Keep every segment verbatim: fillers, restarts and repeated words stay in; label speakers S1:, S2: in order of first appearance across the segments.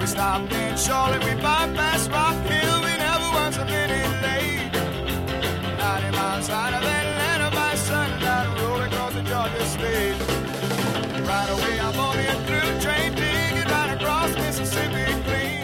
S1: We stopped in Charlotte, we bypassed Rock Hill, we never once a minute late. ninety miles out of Atlanta by sundown, rolling across the Georgia state. Right away I'm on the through train, digging right across Mississippi clean.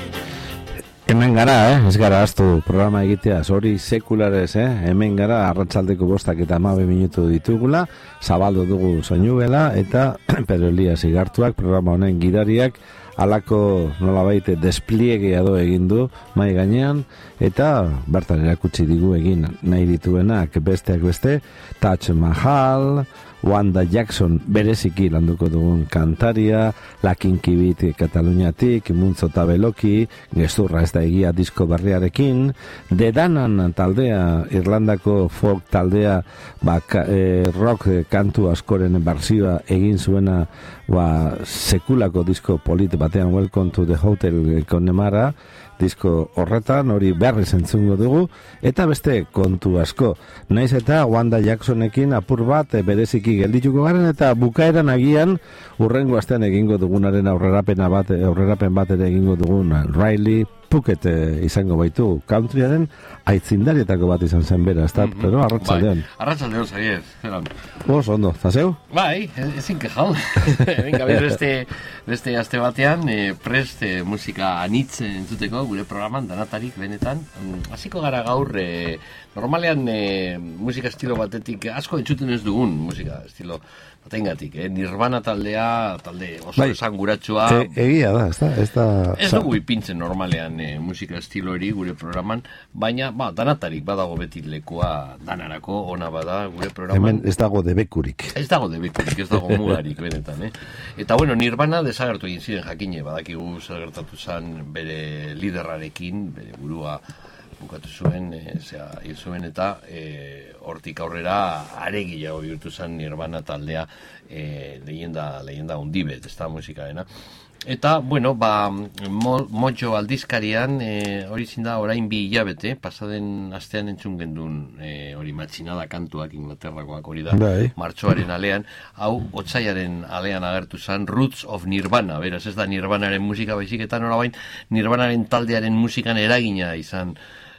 S2: Hemen gara, eh? Ez gara astu programa egiteaz, hori sekularez, eh? Hemen gara arratsaldeko bostak eta hamabi minutu ditugula, zabaldu dugu soinubela eta Pedro Elias Igartuak programa honen gidariak halako nolabait despliegea do egin du mai gainean eta bertan erakutsi digu egin nahi dituenak besteak beste Taj Mahal, Wanda Jackson bereziki landuko dugun kantaria, La Kinky Beat Kataluniatik, Muntzo Tabeloki, gezurra ez da egia disko berriarekin, The Danan taldea, Irlandako folk taldea, ba, e, rock kantu askoren berzioa egin zuena ba, sekulako disko polit batean Welcome to the Hotel Connemara, disko horretan, hori berriz entzungo dugu, eta beste kontu asko. Naiz eta Wanda Jacksonekin apur bat e, bereziki geldituko garen, eta bukaeran agian urrengo astean egingo dugunaren aurrerapena bat, aurrerapen bat ere egingo dugun Riley Puckett e, izango baitu countryaren aitzindarietako bat izan zen bera, ez da, mm-hmm. Pero arratsaldean.
S3: Bai, arratsaldean zaiez, zelan.
S2: Os, ondo, zazeu?
S3: Bai, ezin kejau. Venga, beste, beste aste batean, e, prest e, musika anitz entzuteko gure programan, danatarik benetan. Hasiko gara gaur, e, normalean e, musika estilo batetik asko entzuten ez dugun musika estilo batengatik, eh? Nirvana taldea, talde oso bai, esanguratsua.
S2: E, egia da, ez da? Ez, da,
S3: ez dugu ipintzen normalean e, musika estilo eri gure programan, baina ba, danatarik badago beti lekua danarako, ona bada gure programan.
S2: Hemen ez dago debekurik.
S3: Ez dago debekurik, ez dago mugarik benetan, eh? Eta bueno, Nirvana desagertu egin ziren jakine, badakigu zer gertatu zen bere liderrarekin, bere burua bukatu zuen, e, zera, hil zuen eta e, hortik aurrera aregiago bihurtu zen Nirvana taldea e, leyenda, leyenda undibet, ez da musikaena. Eta, bueno, ba, mo, Mojo aldizkarian, e, hori zinda orain bi hilabete, pasaden astean entzun gendun e, hori matxinada kantuak Inglaterrakoak hori da, Dai. Martxoaren alean, hau, otsaiaren alean agertu zen Roots of Nirvana, beraz ez da Nirvanaren musika baizik, eta norabain Nirvanaren taldearen musikan eragina izan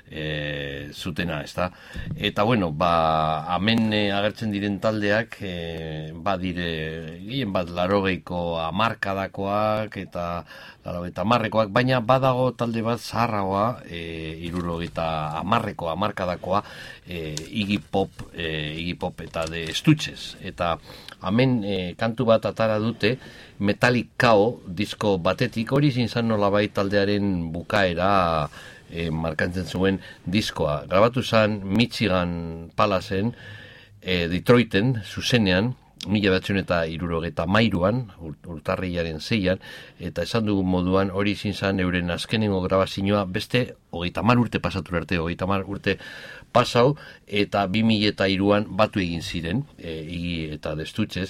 S3: E, zutena, ez da? Eta, bueno, ba, hemen e, agertzen diren taldeak, e, ba, dire, gehien bat, larogeiko amarkadakoak, eta larogeita amarrekoak, baina badago talde bat zaharragoa, e, irurogeita amarreko amarkadakoa, e, Iggy Pop, e, Iggy Pop eta de Stutxez. Eta, hemen e, kantu bat atara dute, Metallic Cow disko batetik, hori zintzan nolabait taldearen bukaera, E, markantzen zuen diskoa. Grabatu zen Michigan Palacen, e, Detroiten, zuzenean, mila batzen eta irurogeita mairuan, urtarrilaren zeian, eta esan dugun moduan hori izin zen euren azkenengo grabazioa beste hogeita hamar urte pasatu arte, hogeita hamar urte pasau, eta bi mila eta hiruan batu egin ziren, e, Iggy eta Destutxez,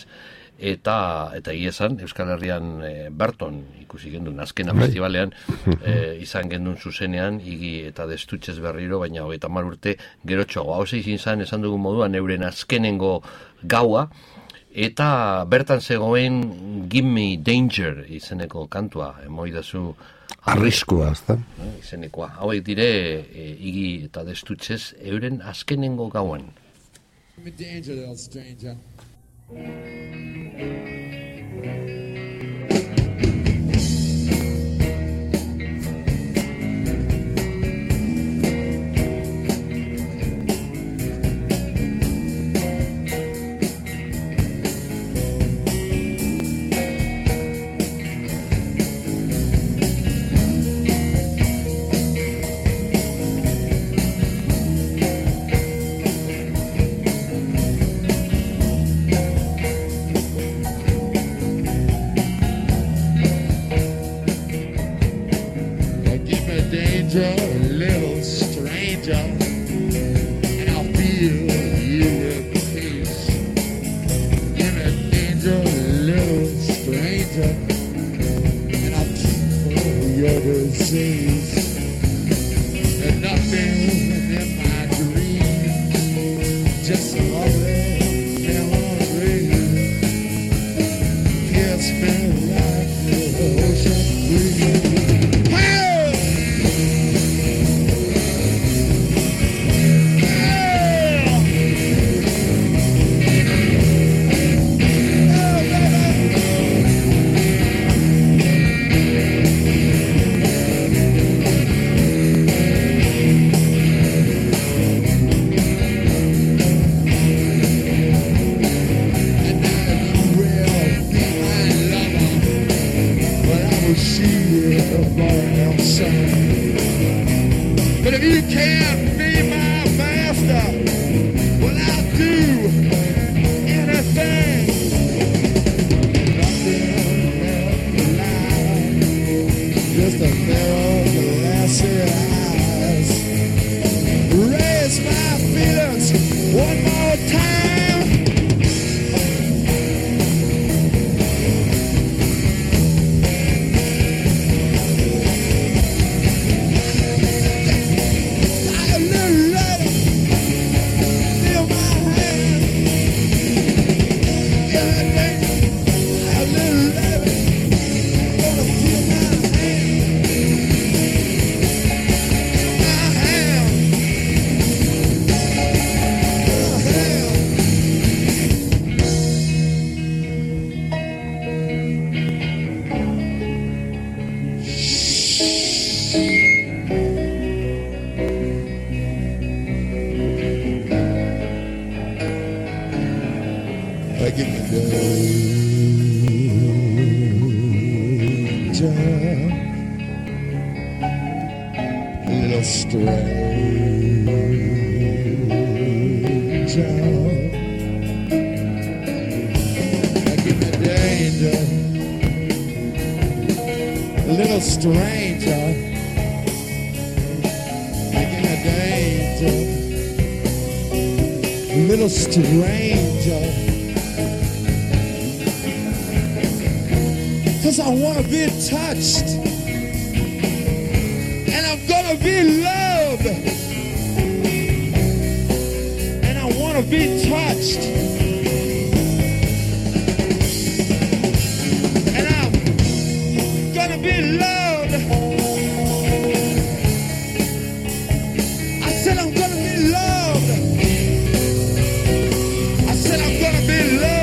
S3: eta eta egia esan Euskal Herrian e, Berton ikusi gendun azkena festivalean e, izan gendun zuzenean Iggy eta Destutxez berriro, baina hogeita hamar urte gerotxoago. Hau izin zen esan dugun moduan euren azkenengo gaua, eta bertan zegoen Give Me Danger izeneko kantua, emoidazu
S2: arriskua, ezta?
S3: Izenekoa. Hauek dire e, Iggy eta Destutxez euren azkenengo gauan.
S4: Give me danger, little stranger. Little stranger, and I'll feel you with peace. Give me danger, little stranger, and I'll cure your disease. There's nothing in my dream, just a lovely memory. Kiss me like the ocean breeze. the burning sun. But if you can't be my master, well, I'll do anything. Nothing left alive, just a narrow glassy eyes. Raise my feelings one more time. A little lady, feel my hand. Yeah, baby, a little lady, gonna feel my hand. My hand. Back in the danger, a little stranger. Back in the danger, a little stranger. Back in the danger, a little stranger. Cause I wanna be touched, and I'm gonna be loved, and I wanna be touched, and I'm gonna be loved. I said I'm gonna be loved. I said I'm gonna be loved.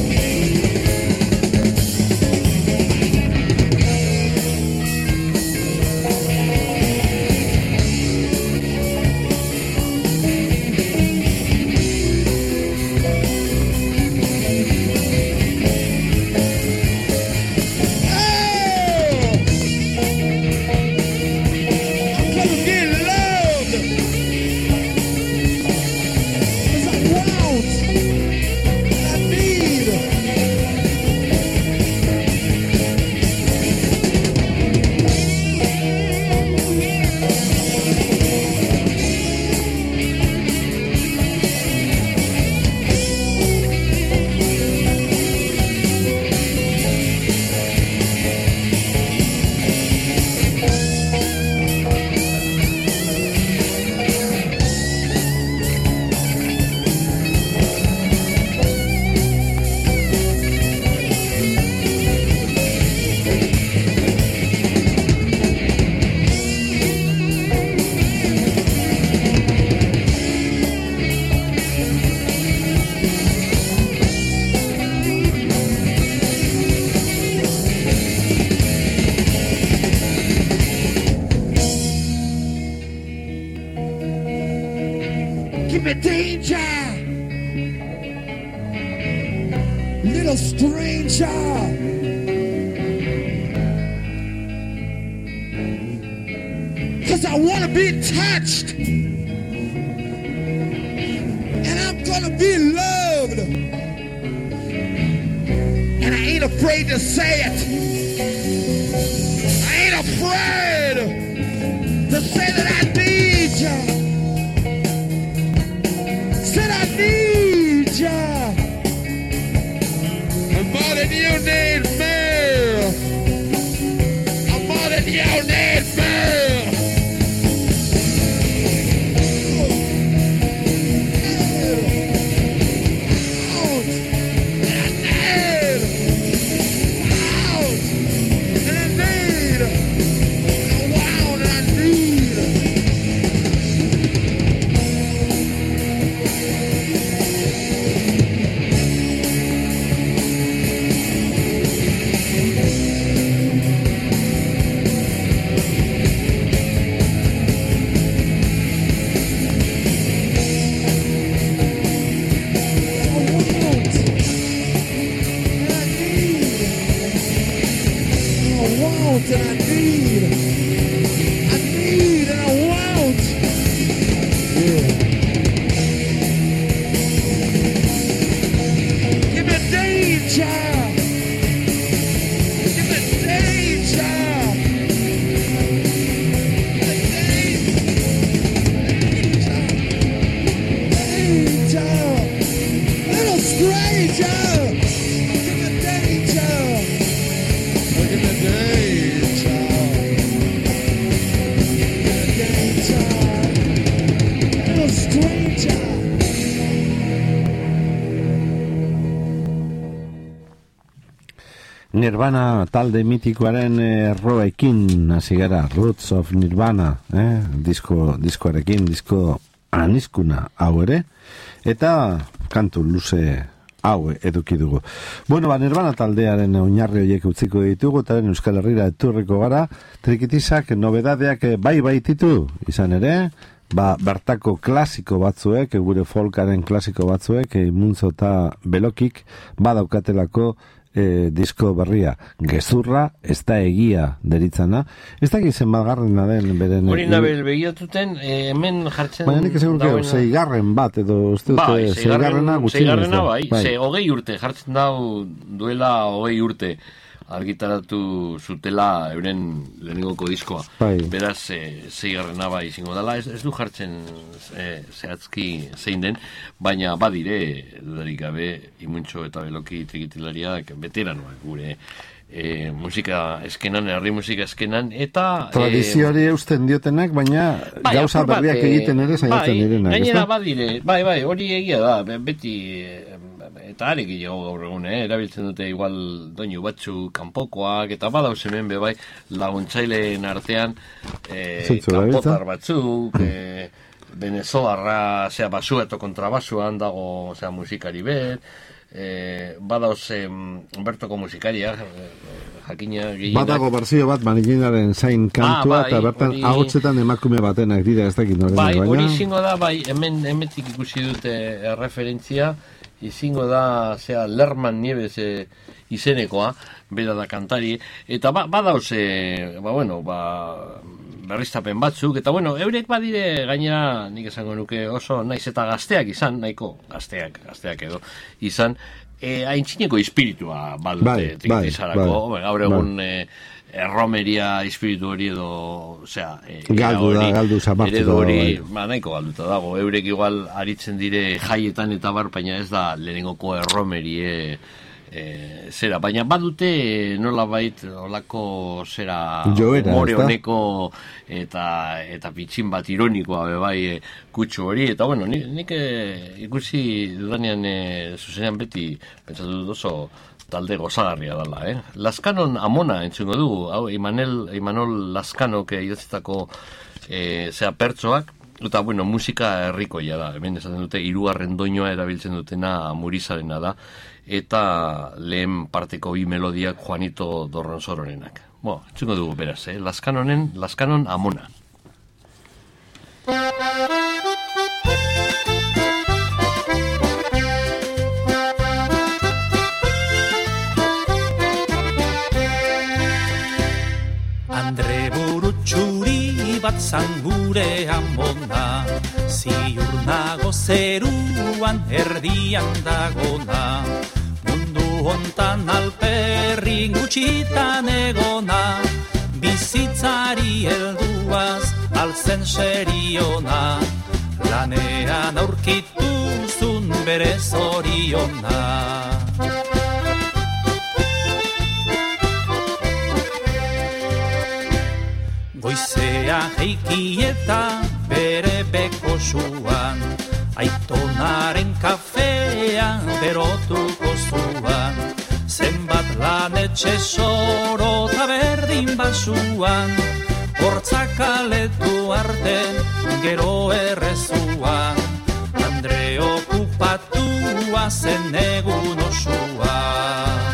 S4: Give me danger, little stranger. Cause I wanna be touched, and I'm gonna be loved, and I ain't afraid to say it. I ain't afraid to say that I need you. Said I need ya. I'm more than you need me. I'm more than you need me. Out. And I need. Out. And I need. I want and I need. want and I need. I need and I want. Yeah. Give me danger. Give me danger. Stranger, give me danger, give me danger, give me danger, little stranger.
S2: Nirvana talde mitikoaren erroekin hasi gara, Roots of Nirvana, eh? disko, diskoarekin, disko aniskuna hau ere, eta kantu luze hau eduki dugu. Bueno, ba, Nirvana taldearen oinarri horiek utziko ditugu, eta Euskal Herrira eturriko gara, trikitizak nobedadeak bai baititu, izan ere, ba, bertako klasiko batzuek, gure folkaren klasiko batzuek, Muntzo eta Belokik, badaukatelako E, disko berria, gezurra ez da egia deritzana, ez da gizen malgarrena den beren...
S3: Hori nabel begiatuten, eh, hemen jartzen...
S2: Baina nik esan urkeo, zeigarren bat, edo uste dute,
S3: bai,
S2: zeigarrena gutxin ez da.
S3: Bai, bai. Ze hogei urte, jartzen dau duela hogei urte, argitaratu zutela euren lehenengoko diskoa. Bai. Beraz, e, zeigarrena bai izango dela, ez, ez du jartzen e, zehatzki zein den, baina badire, dudarik gabe, Imuntxo eta Beloki trikitilariak veteranoak gure e, musika eskenan, herri musika eskenan, eta... Tradizioari
S2: e, eusten diotenak, baina bai, gauza berriak bat, egiten ere zaiatzen
S3: bai,
S2: direnak.
S3: Gainera badire, bai, bai, hori egia da, beti... Eta arek gehiago gaur egun, eh? Erabiltzen dute igual doinu batzu kanpokoak, eta badauz hemen be bai laguntzaileen artean eh, kanpotar batzuk, eh, venezolarra, zera basua eta kontrabasuan dago, zera musikari bet, eh, badauz eh, bertoko musikaria, eh, jakina gehienak.
S2: Badago barzio bat manikinaren zain kantua, ah, bai, eta bertan ori... ahotsetan emakume batenak dira ez dakit noren.
S3: Bai, hori zingo da, bai, hemen hemetik ikusi dute referentzia, izingo da, zera, Lerman Nieves e, izenekoa, bera da kantari, eta ba, badauz, e, ba, bueno, ba, berriztapen batzuk, eta, bueno, eurek badire gainera, nik esango nuke oso, naiz eta gazteak izan, nahiko gazteak, gazteak edo, izan, e, haintzineko espiritua badute, trikitizarako, bai, gaur egun, bai. e, erromeria espiritu hori edo, osea, e,
S2: galdu da, galdu zamartu da,
S3: hori, ba, nahiko galduta dago, eurek igual aritzen dire jaietan eta bar, baina ez da lehenengoko erromerie e, zera, baina badute nola bait, olako zera humore honeko eta, eta pitxin bat ironikoa bebai e, kutsu hori, eta bueno, nik, nik e, ikusi dudanean e, zuzenean beti, pentsatu dut oso talde gozagarria dela, eh? Laskanon Amona entzungo dugu, hau, Imanol, Imanol Laskanok idatzitako e, zea pertsoak, eta, bueno, musika herrikoia da, hemen esaten dute, hirugarren doinua erabiltzen dutena Murizarena da, eta lehen parteko bi melodiak Juanito Dorronsororenak. Bo, entzungo dugu beraz, eh? Laskanonen, Laskanon Amona.
S5: Andre burutxuri bat zan gure amona, ziur nago zeruan erdian dagona, mundu hontan alperri gutxitan egona, bizitzari helduaz altzen seriona, lanean aurkituzun bere zoriona. Goizea heiki eta bere beko zuan, aitonaren kafea berotuko zuan, zenbat lan etxe soro eta berdin basuan, hortzak aletu arte gero errezuan, Andre okupatua zen egun osoan.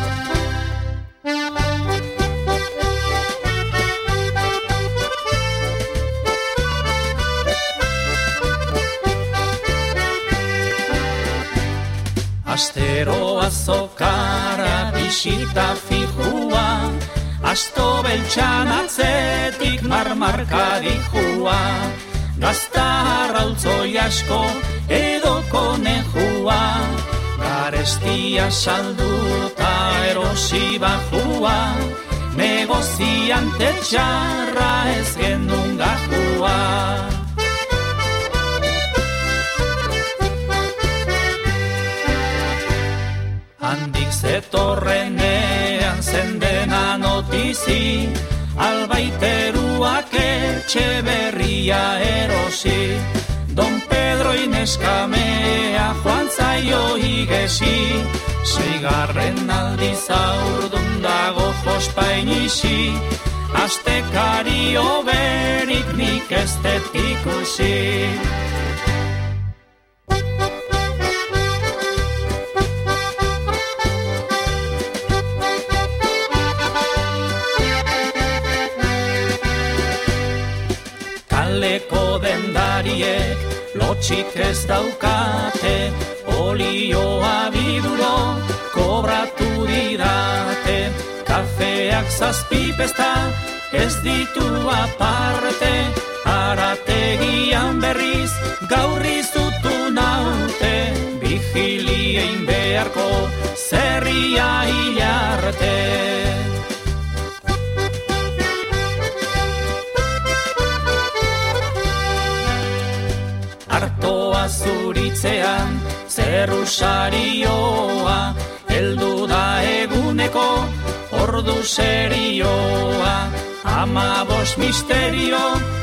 S5: Astero azokara bisita fijua, asto beltxan atzetik marmarka dihua, gaztarra ultzoi asko edo konejua, garestia salduta erosi bajua, negoziante txarra ez gendun gajua. Handik zetorrenean zendena notizi, albaiteruak etxe berria erosi, Don Pedro ineskamea joan zaio igesi, seigarren aldiz aurdun dago jospainisi, astekari oberik nik ez dut ikusi. Kaleko dendariek lotxik ez daukate, olioa biduro kobratu didate, kafeak zazpipesta ez ditu aparte, arategian berriz gaurri zutu naute, vigiliein beharko zerria hilarte. Artoa zuritzean zerrusarioa, heldu da eguneko ordu serioa, amabos misterio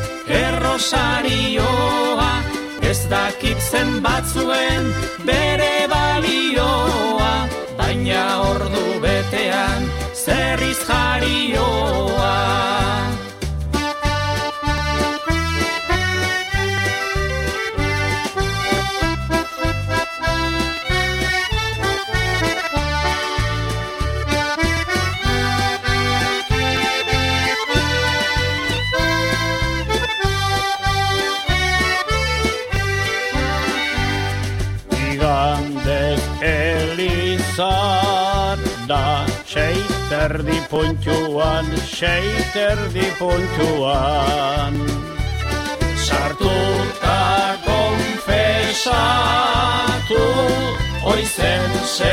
S5: errosarioa, ez dakit zen batzuen bere balioa, baina ordu betean zerriz jarioa.
S6: Da, seiterdi puntuan, seiterdi puntuan, sartuta konfesatu, oizen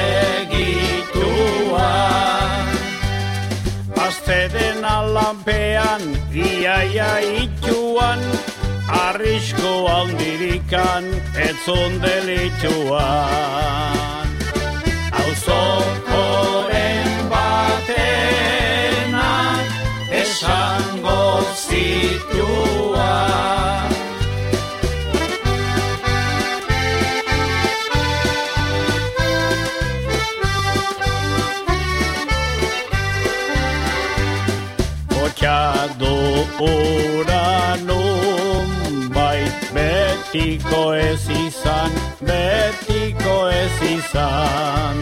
S6: segituan. Azteden alampean, iaia ituan, arrisko handirikan, etzun delituan. Auzokoren batenak esango zituan. Kotxadu uranun bait, betiko ez izan, betiko ez izan.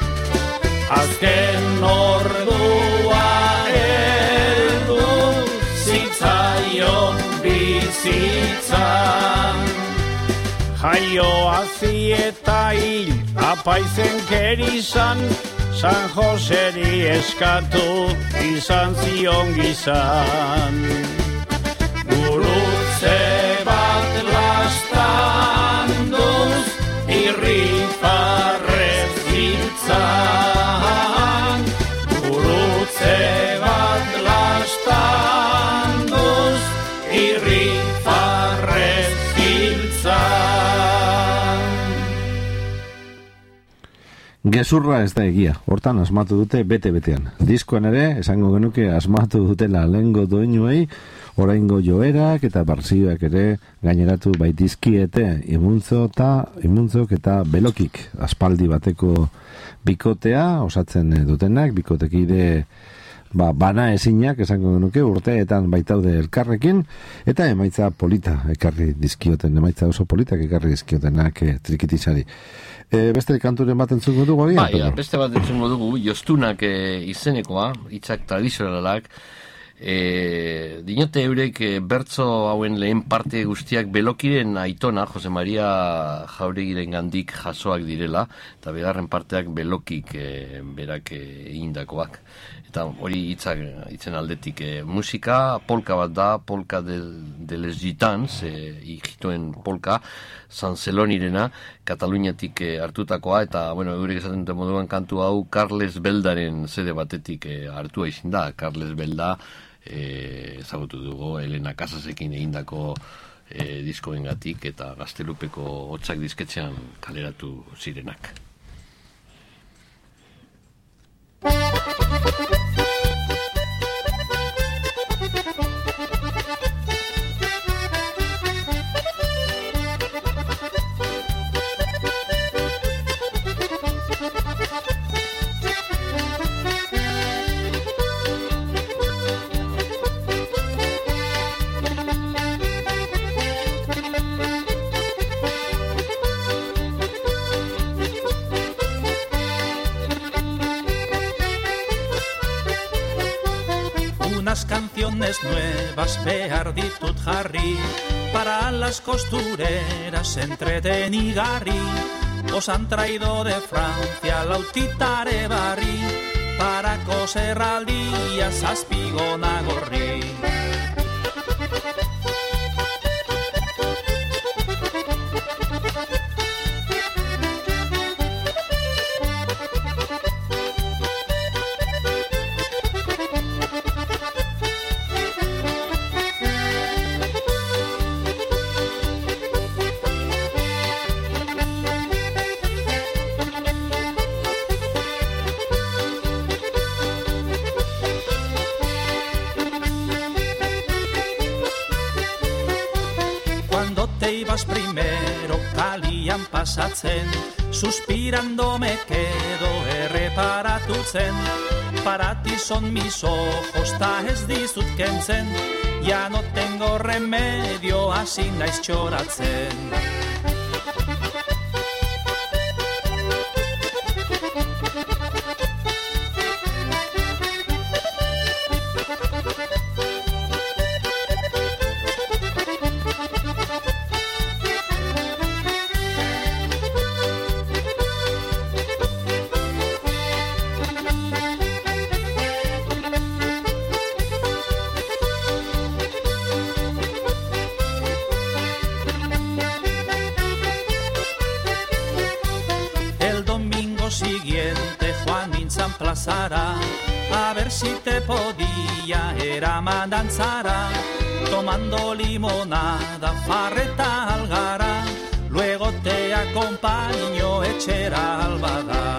S6: Azken ordua heldu zitzaion bizitzan. Jaio hazi eta hil apaizen kerizan, San Joseri eskatu izan zion gizan. Gurutze bat lastanduz irrifarrez ziltzan. Gurutze bat lastanduz irrifarrez ziltzan.
S2: Gezurra ez da egia, hortan asmatu dute bete-betean. Diskoan ere, esango genuke asmatu dutela lehengo doinuei, oraingo joerak eta barzioak ere gaineratu baitizkiete imuntzo eta imuntzok eta belokik aspaldi bateko bikotea osatzen dutenak, bikotekide ba, bana ezinak esango genuke urteetan baitaude elkarrekin, eta emaitza polita ekarri dizkioten, emaitza oso politak ekarri dizkiotenak e, trikitizari. E, beste kanturen bat entzungo dugu agian?
S3: Ba, ja, beste bat entzungo dugu, Jostunak e, izenekoa, hitzak tradizionalak, E, dinote eurek e, bertso hauen lehen parte guztiak belokiren aitona, Jose Maria Jauregiren gandik jasoak direla, eta bigarren parteak belokik e, berak egindakoak. Eta hori hitzak hitzen aldetik e, musika, polka bat da, polka de, de les gitans, e, ikitoen polka, San Zelonirena, Kataluniatik e, hartutakoa, eta, bueno, eurek esaten dute moduan kantu hau Carles Beldaren zede batetik e, hartua izin da. Carles Belda, E, ezagutu dugu Elena Casasekin egindako e, diskoengatik eta Gaztelupeko hotzak disketxean kaleratu zirenak.
S5: Canciones nuevas behar ditut jarri para las costureras entretenigarri. Os han traído de Francia lautitare barri para coser al día zazpigona gorri. Primero kalian pasatzen, suspirando me quedo erreparatutzen. Para ti son mis ojos, ta ez dizut kentzen, ya no tengo remedio, hasi naiz txoratzen. A ver si te podía eraman danzara, tomando limonada, farreta algara, luego te acompaño etxera albada.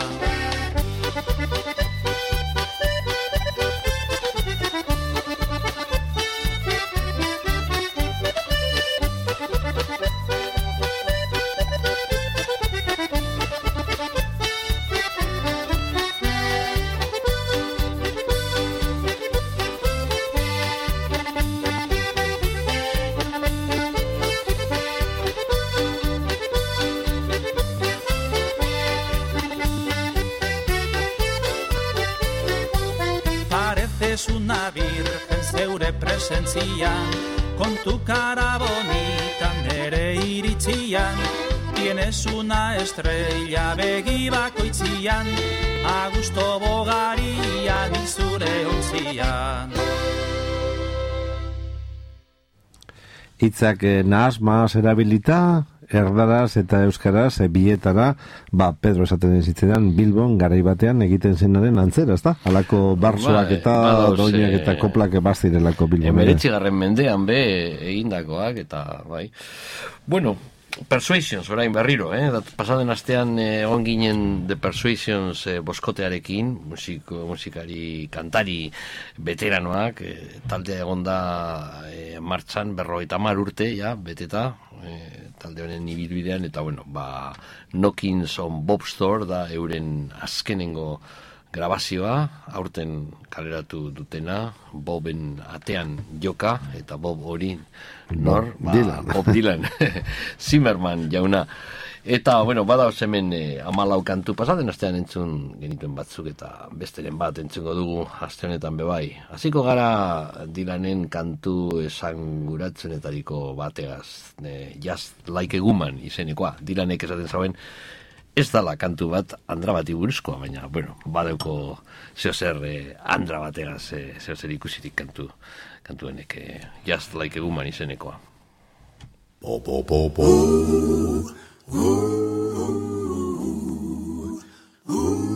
S5: Una virgen zeure presentzian, con tu cara bonita nere iritzian, tienes una estrella begi bakoitzian, a gusto bogarian izure ontzian.
S2: Itzak eh, nahasmaz erabilita, erdaraz eta euskaraz e, bietara, ba, Pedro esaten zitzetan Bilbon garai batean egiten zenaren antzera, ezta? Halako barzoak eta doinak eta koplak bazirelako Bilbon.
S3: Emeretzigarren mendean be egindakoak eta bai. Bueno, Persuasions, orain berriro, eh? Pasaden astean egon eh, ginen The Persuasions eh, boskotearekin, musiko, musikari, kantari veteranoak, eh, taldea egon da eh, martxan, berrogeita hamar urte, ja, beteta, eh, talde honen ibilbidean, eta bueno, ba, Knockings on Bob Store da euren azkenengo grabazioa, aurten kaleratu dutena, Boben atean joka, eta Bob hori nor?
S2: Bob Dylan.
S3: Ba, Bob Dylan, Zimmerman jauna. Eta, bueno, bada hemen eh, amalau kantu pasaten astean entzun genituen batzuk eta besteren bat entzungo dugu aste honetan bebai. Hasiko gara Dylanen kantu esanguratzenetariko bategaz, eh, Just Like a Woman izenekoa. Dylanek esaten zauen ez dala kantu bat andra bati buruzkoa, baina, bueno, badeuko zeo zer eh, andra bategaz eh, zeo zer ikusirik kantu, kantuenek eh, Just Like a Woman izenekoa.
S7: Po, po, po, po. Ooh, ooh,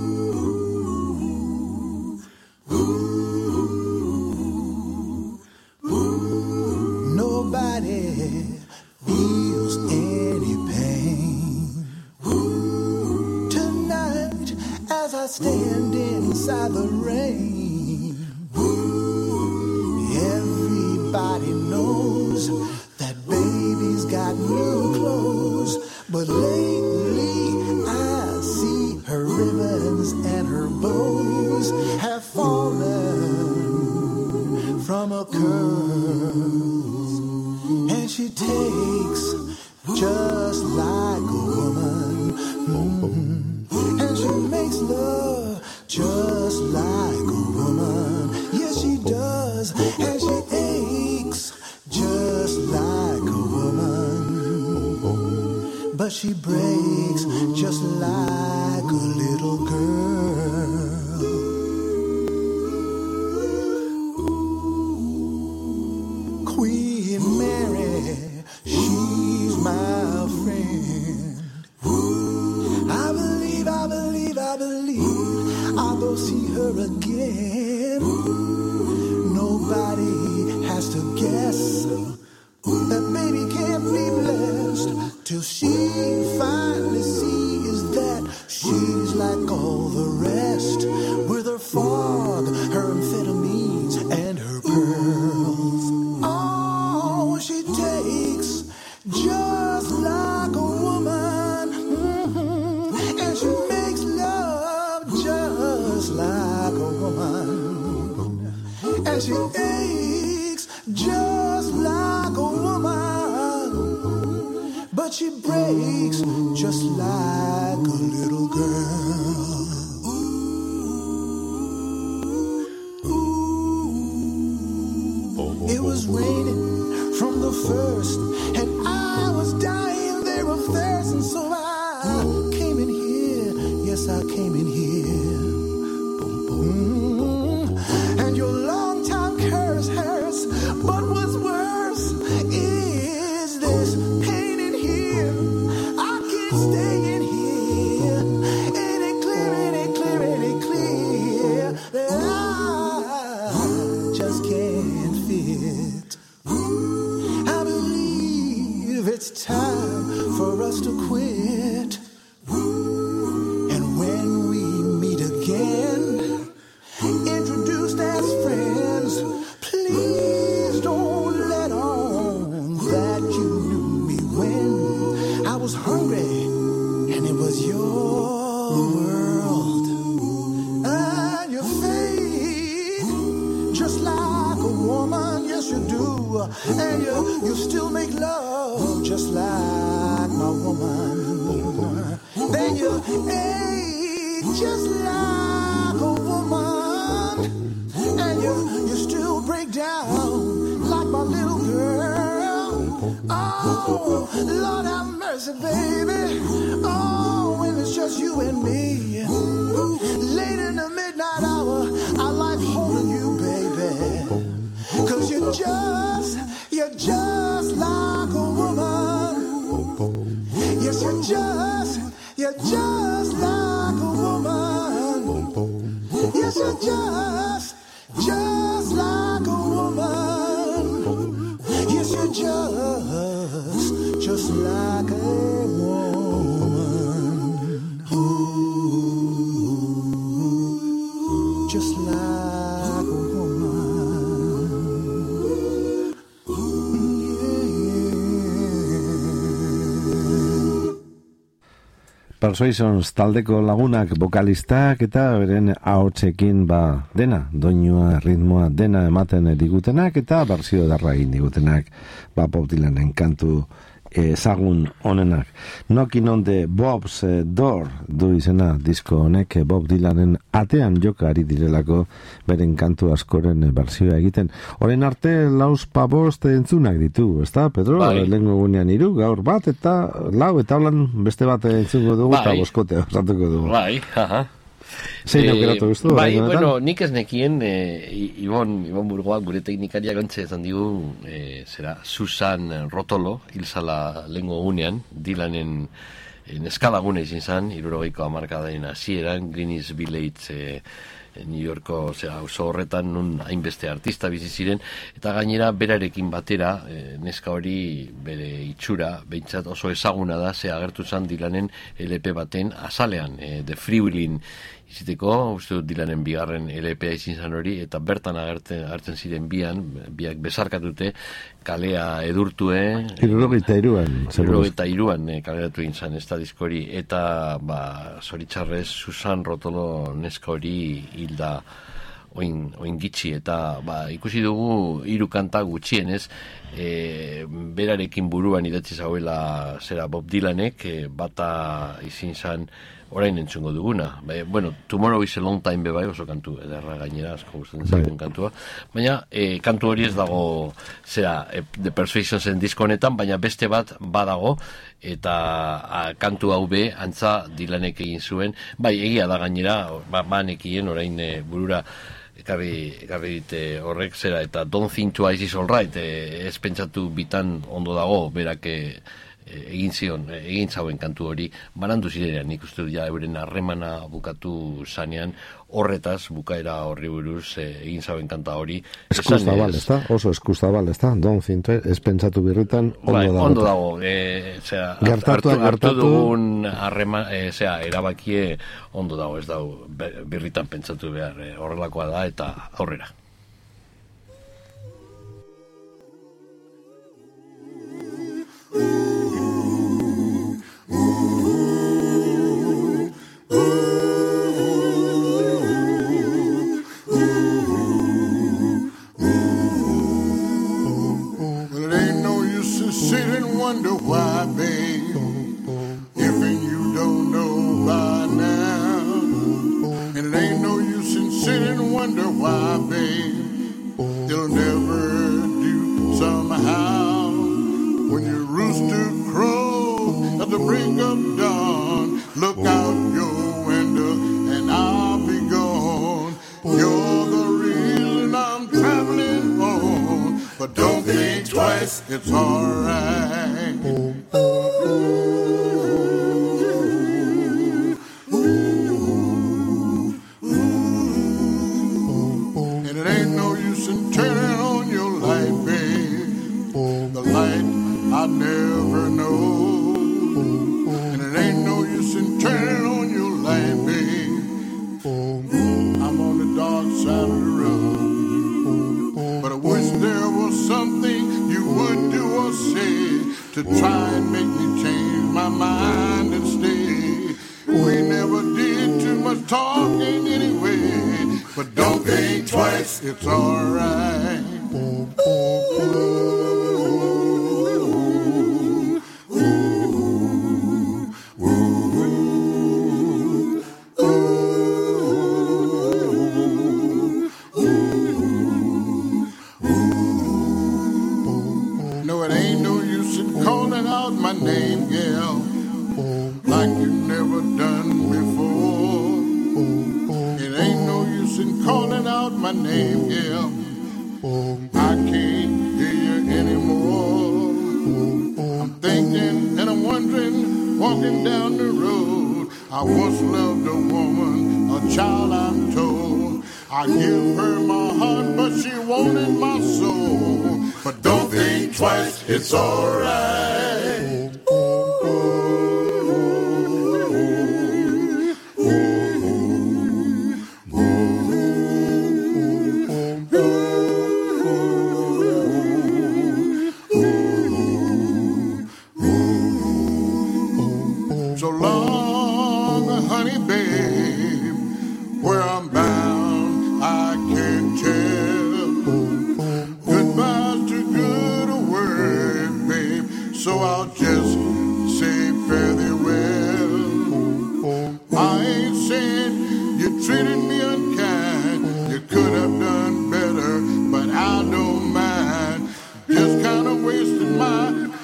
S7: ooh, ooh. Nobody feels any pain. Ooh. Tonight, as I stand inside the rain, ooh. Everybody knows that baby's got new clothes. But lately I see her ribbons and her bows have fallen from her curls, and she takes just like a woman, mm-hmm. And she makes love just like a woman. Yes, she does, and she aches just like a woman. But she breaks just like a little girl. Queen Mary, she's my friend. I believe, I believe, I believe I'll go see her again. Nobody has to guess that baby can't be blessed till she finally sees that she's like all the rest, with her fog, her amphetamines, and her pearls. Oh, she takes just like a woman, mm-hmm. And she makes love just like a woman, and she aches just like a woman, but she breaks just like a little girl. Ooh, it was raining from the first, and I was dying there of thirst, and so I came in here. Yes, I came in here. Mm-hmm. And your long time curse hurts, but what's worse is this pain in here. I can't stay in here. It ain't clear, it ain't clear, it ain't clear that I just can't fit. I believe it's time for us to quit. And when we meet again, introduced as friends, please don't let on that you knew me when I was hungry and it was your world. And you're fake, just like a woman, yes you do. And you, you still make love just like my woman. Then you ache just like a woman, and you, you still break down like my little girl. Oh, Lord have mercy, baby. Oh, when it's just you and me. Late in the midnight hour, I like holding you, baby. Cause you're just, you're just like a woman. Yes, you're just, you're just like a woman. Yes, you're just, just like a woman. Yes, you're just, just like a woman. Ooh, just like a woman. Ooh, yeah.
S2: Persuasions taldeko lagunak, vokalistak eta beren ahotsekin ba dena, doinua, ritmoa, dena ematen digutenak eta berzio darra egin digutenak, ba Bob Dylanen kantu ezagun honenak. Knocking on the Bob's Door du izena disko honek, Bob Dylanen atean joka ari direlako beren kantu askoren berzioa egiten. Orain arte laus pabost entzunak ditu, ezta, Pedro?
S3: Bai.
S2: Lehengo gunean hiru, gaur bat eta lau eta holan beste bat entzungo dugu eta
S3: Bai.
S2: boskote osatuko dugu.
S3: Bai, aha.
S2: Zein aukeratu duzu?
S3: Bai,
S2: orain honetan?
S3: bueno, nik ez nekien, eh, Ibon, Ibon Burgoak gure teknikariak ontsa esan digu, eh, zera, Susan Rotolo, hilzala lengo gunean, Dylanen eh, neskalagune izin zan, hirurogeiko hamarkadaren hasieran, Greenwich Village, eh, New Yorko zera, oso horretan nun hainbeste artista bizi ziren, eta gainera berarekin batera, eh, neska hori bere itxura, behintzat oso ezaguna da, ze agertu zan Dylanen L P baten azalean, eh, The Freewheeling iziteko, uste dut Dylanen bigarren L P a izin zan hori, eta bertan agertzen, agertzen ziren bian, biak bezarkatute, kalea edurtue,
S2: Hirurogeita hiruan,
S3: Hirurogeita hiruan eh, kaleratu egin zan ez da disko hori, eta ba, zoritxarrez Susan Rotolo neska hori hilda oin, oin gitxi, eta ba, ikusi dugu hiru kanta gutxienez, e, berarekin buruan idatzi zauela zera Bob Dylanek, e, bata izin zan orain entzungo duguna. Ba, bueno, Tomorrow is a Long Time bebai oso kantu ederra gainera, asko gustatzen zaigun kantua. Baina e, kantu hori ez dago zera e, The Persuasionsen disko honetan, baina beste bat badago, eta a, kantu hau be antza Dylanek egin zuen. Bai, egia da gainera, ba, banekien orain e, burura ekarri, ekarri dite horrek zera, eta Don't Think Twice is Alright, e, ez pentsatu bitan ondo dago, berak e, egin zion, egin zauen kantu hori, banandu zirenean, nik uste dut ja euren harremana bukatu zanean, horretaz, bukaera horri buruz, eh, egin zauen kanta hori.
S2: Eskuztabal, ez da? Oso eskuztabal, ez da? Don Zintu, ez pentsatu birritan, ondo
S3: bai,
S2: dago.
S3: Ondo dago, e, zera,
S2: Gertatu,
S3: hartu, hartu
S2: gertatu.
S3: dugun harrema, e, zera, erabakie ondo dago, ez dago, birritan pentsatu behar, e, horrelakoa da, eta aurrera.
S4: Wonder why, babe, if you don't know by now. And it ain't no use in sitting and wonder why, babe, it'll never do somehow. When your rooster crows at the break of dawn, look out your window and I'll be gone. You're the reason I'm traveling on, but don't think twice, it's alright. I never know, and it ain't no use in turning on your light, babe. I'm on the dark side of the road, but I wish there was something you would do or say to try and make me change my mind and stay. We never did too much talking anyway, but don't think twice, it's alright. My name, girl, like you never done before. It ain't no use in calling out my name, girl. I can't hear you anymore. I'm thinking and I'm wondering, walking down the road. I once loved a woman, a child I'm told. I give her my heart, but she wanted my soul. But don't think twice, it's alright. So long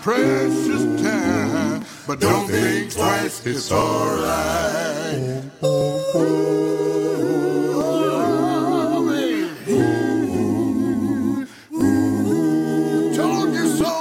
S4: precious time, but don't think twice, it's alright. Told you so.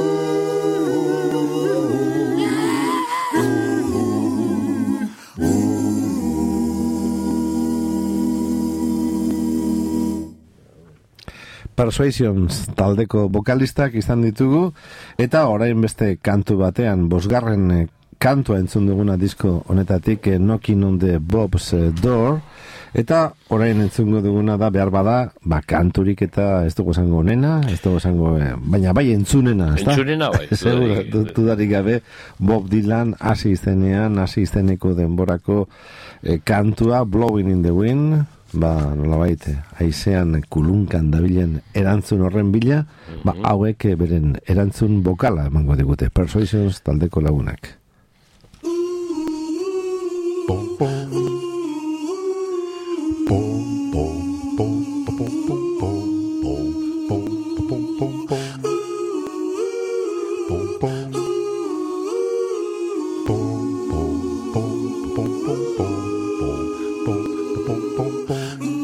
S2: Persuasions taldeko vokalistak izan ditugu, eta orain beste kantu batean, bosgarren eh, kantua entzun duguna disko honetatik, eh, Knocking on the Bob's eh, Door, eta orain entzungo duguna da behar bada, ba, kanturik eta ez dugu esango onena, ez dugu esango, eh, baina bai entzunena, ez da?
S3: Entzunena, bai.
S2: Seguro, dudarik gabe, Bob Dylan hasi izenean, hasi izeneko denborako eh, kantua, Blowing in the Wind, ba, nolabait, haizean kulunkan dabilen erantzun horren bila, ba, hauek beren erantzun bokala emango digute. Persuasions taldeko lagunak.
S8: Bom, bom. Bom, bom, bom, bom, bom, bom, bom, bom, bom, bom, bom. Bom, bom. Bom, bom, bom, bom, bom, bom, bom, bom, bom, bom, bom.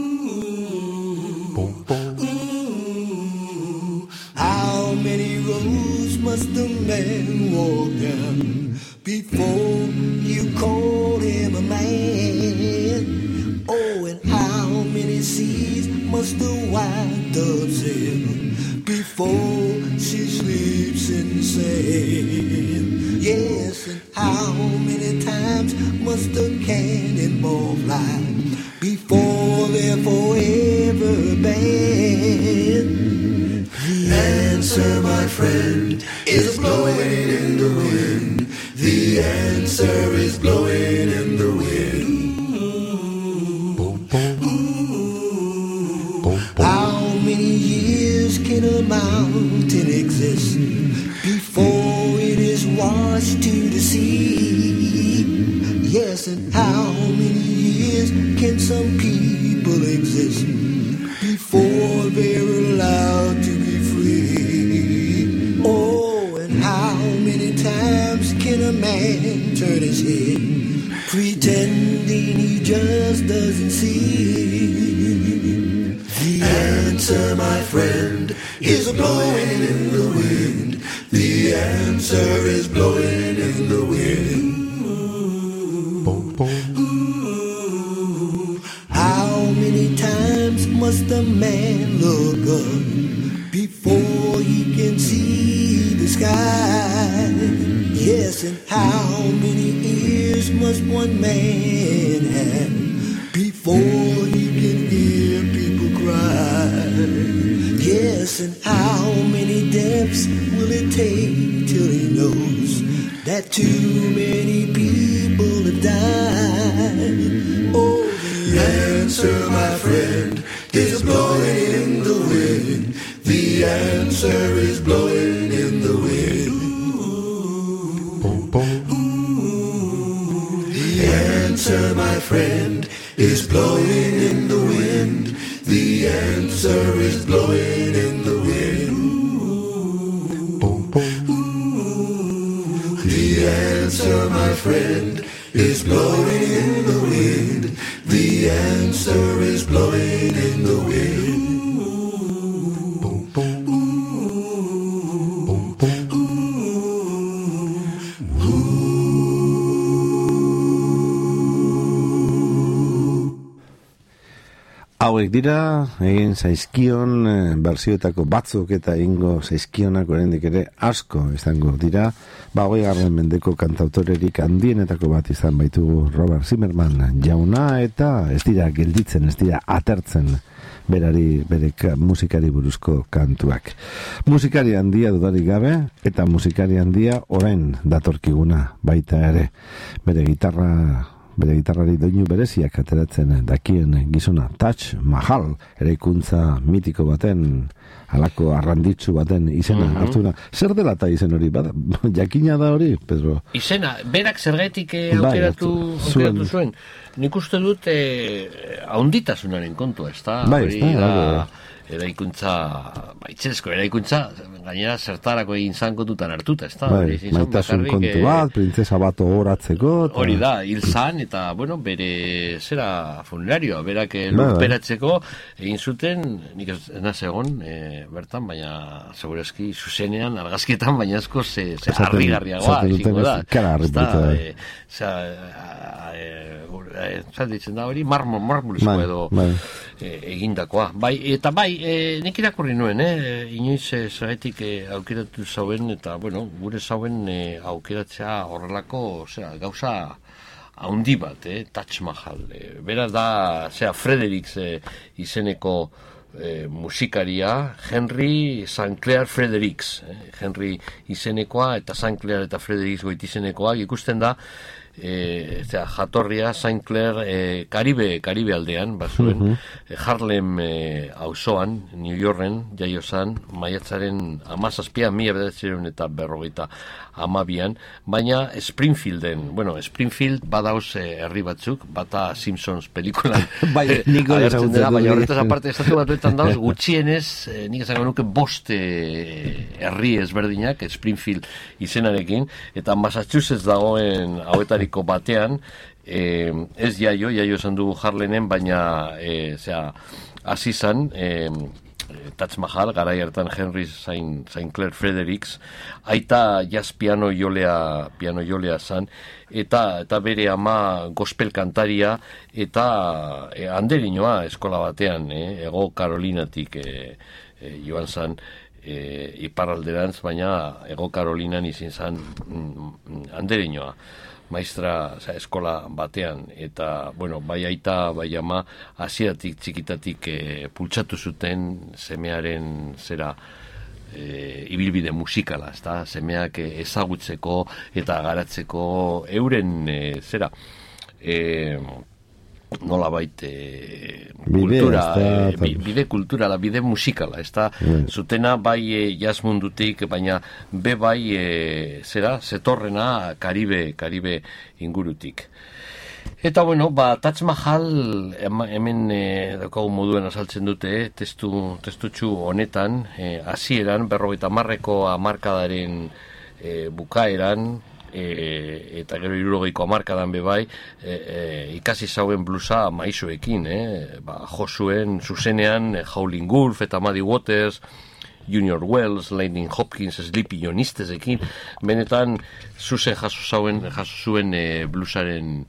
S8: Bom, bom.
S7: How many roads must a man walk down before you call him a man? Oh, and how many seas must the white dove sail before she sleeps in the sand? Yes, and how many times must a cannonball fly before they're forever banned? The answer, my friend, is blowing in the wind. The answer is blowing in the wind.
S8: Boom, boom. Boom, boom.
S7: How many years can a mountain exist before it is washed to the sea? Yes, and how many years can some people exist before they're allowed to be free? Oh, and how many times can a man turn his head pretending he just doesn't see? The answer, my friend, is blowing in the wind. The answer is blowing in the wind.
S8: Boom, boom.
S7: How many times must a man look up before he can see the sky? Yes, and how many ears must one man have before he can hear people cry? Yes, and how many deaths will it take till he knows that too many people have died? Oh, the answer, my friend, is blowing in the wind. The answer is blowing in the wind.
S8: Boom, boom.
S7: The answer, my friend, is blowing in the wind. The answer is blowing in the wind.
S8: Boom, boom.
S7: The answer, my friend, is blowing in the wind. The answer is blowing in the wind.
S8: Boom, boom. Boom, boom.
S2: Hauek dira, egin zaizkion eh, berzioetako batzuk eta ingo zaizkionak oraindik ere asko izango dira. Ba, hogei garren mendeko kantautorerik handienetako bat izan baitugu Robert Zimmerman jauna, eta ez dira gelditzen, ez dira atertzen berari, bere ka, musikari buruzko kantuak. Musikari handia dudarik gabe, eta musikari handia orain datorkiguna baita ere. Bere gitarra bere gitarrari doinu bereziak ateratzen dakien gizona, Taj Mahal, eraikuntza mitiko baten, halako arranditsu baten izena mm-hmm. hartuna. Zer dela eta izen hori? Bada, jakina da hori, Pedro?
S3: Izena, berak zergaitik eh, aukeratu,
S2: bai,
S3: aukeratu zuen. Nik uste dut eh, haunditasunaren kontua, ez da?
S2: Bai,
S3: hori
S2: ez da,
S3: da, eraikuntza, baitzesko eraikuntza, gainera zertarako egin zanko dutan hartuta, ez da?
S2: Bai, maitasun kontu bat, printzesa bat ohoratzeko.
S3: Hori da, hil zan, eta, bueno, bere, zera, funerarioa, berak lurperatzeko egin zuten, nik ez naz egon, e, bertan, baina, segurazki, zuzenean, argazkietan, baina asko ze, ze harrigarriagoa, ezingo da.
S2: Kara harrigarria.
S3: E, Zera, zera ditzen da hori, marmol, marmolezko edo e, egindakoa. Bai, eta bai, e, nik irakurri nuen, eh? inoiz e, zeraitik e, aukeratu zauen, eta, bueno, gure zauen e, aukeratzea horrelako, zera, gauza haundi bat, eh? Taj Mahal. E, Bera da, zera, Fredericks e, izeneko e, musikaria, Henry Saint Clair Fredericks. Eh? Henry izenekoa, eta Saint Clair eta Fredericks goiti izenekoa, ikusten da, E, zera, jatorria Saint Clair e, Karibe, Karibe aldean bazuen, uh -huh. Harlem e, auzoan, New Yorken jaio zan, maiatzaren amazazpian, mila bederatziehun eta berrogeita amabian, baina Springfielden, bueno, Springfield badauz e, herri batzuk, bata Simpsons pelikulan
S2: bai, niko
S3: agertzen dela, baina horretaz aparte estatu batuetan dauz, gutxienez e, nik esango nuke bost e, herri ezberdinak, Springfield izenarekin, eta Massachusetts dagoen hauetari batean, eh, ez jaio, jaio esan dugu Harlenen, baina eh, zera, azizan, eh, Taj Mahal, garai hartan Henry Saint, Saint Clair Fredericks, aita jazz piano jolea, piano jolea zan, eta, eta bere ama gospel kantaria, eta eh, anderinoa eskola batean, eh, Ego Karolinatik eh, eh, joan zan, eh, iparralderantz, baina Ego Karolinan izin zan mm, anderinoa. Maestra, oza, eskola batean, eta, bueno, bai aita, bai ama, hasieratik txikitatik e, pultsatu zuten semearen zera e, ibilbide musikala, ezta, semeak ezagutzeko eta garatzeko euren e, zera, e, nola baita e, kultura, e, bide kulturala, bide musikala, ez da, mm. zutena bai e, jazz mundutik, baina be bai e, zera, zetorrena Karibe, Karibe ingurutik. Eta bueno, ba, Taj Mahal hemen e, daukagu moduen azaltzen dute, testu, testutxu honetan, e, hasieran berrogeita hamarreko hamarkadaren e, bukaeran, E, eta gero hirurogeiko hamarkadan bebai e, e, ikasi zauen blusa maizuekin, eh? Ba, jo zuen zuzenean e, Howlin' Wolf eta Muddy Waters, Junior Wells, Lightning Hopkins, Sleepy Johnnistesekin, benetan zuzen jaso zauen, jaso zuen e, blusaren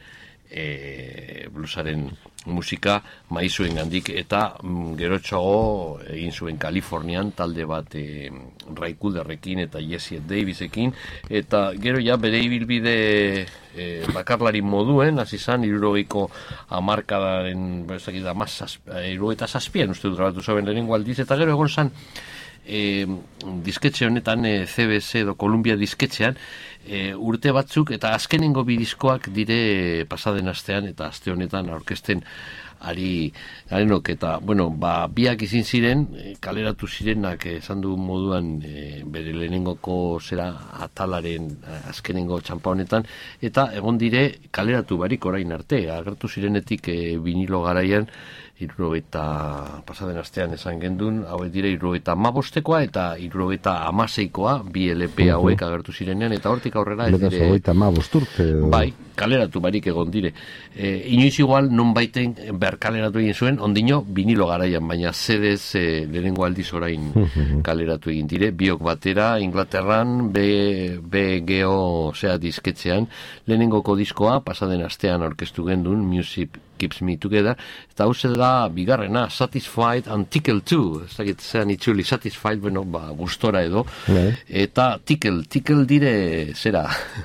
S3: e, blusaren musika maizuen gandik, eta mm, gerotxoago egin zuen Kalifornian talde bat e, Ray Cooderrekin eta Jesse Davisekin, eta gero ja bere ibilbide e, bakarlari moduen, hasi zan hirurogeiko hamarkadaren hirurogeita zazpian uste dut grabatu zauen lehenengo aldiz, eta gero egon zan E, disketxe honetan e, C B S edo Columbia disketxean e, urte batzuk, eta azkenengo bi diskoak dire pasaden astean eta aste honetan aurkezten ari garenok, eta bueno, ba, biak izin ziren e, kaleratu zirenak esan du moduan e, bere lehenengoko zera atalaren azkenengo txampa honetan, eta egon dire kaleratu barik orain arte, agertu zirenetik e, vinilo garaian hirurogeita pasaden astean esan gendun, hauek dire hirurogeita hamabostekoa eta hirurogeita hamaseikoa, bi L P hauek agertu zirenean, eta hortik aurrera ez dire
S2: hirurogeita hamabost urte
S3: bai, kaleratu barik egon dire. E, inoiz igual non baiten ber kaleratu egin zuen, ondino vinilo garaian, baina C D S e, lehenengo aldiz orain kaleratu egin dire, biok batera Inglaterran, B, B geo zea disketzean, lehenengoko diskoa pasaden astean aurkeztu gendun, Music Keeps Me Together, eta hau da bigarrena, Satisfied and Tickle too, ez dakit zean itzuli, Satisfied, bueno, ba, gustora edo, yeah. Eta Tickle, Tickle dire, zera,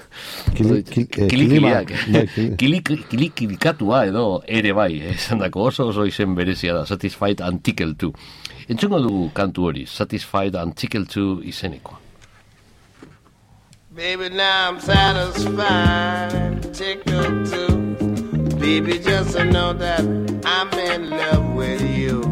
S3: kilikiliak, kilikilikatua edo ere bai, esan dako oso oso izen berezia da, Satisfied and Tickle too. Entzungo dugu kantu hori, Satisfied and Tickle too izenekoa.
S9: Baby, now I'm satisfied, tickle too. Baby, just to know that I'm in love with you.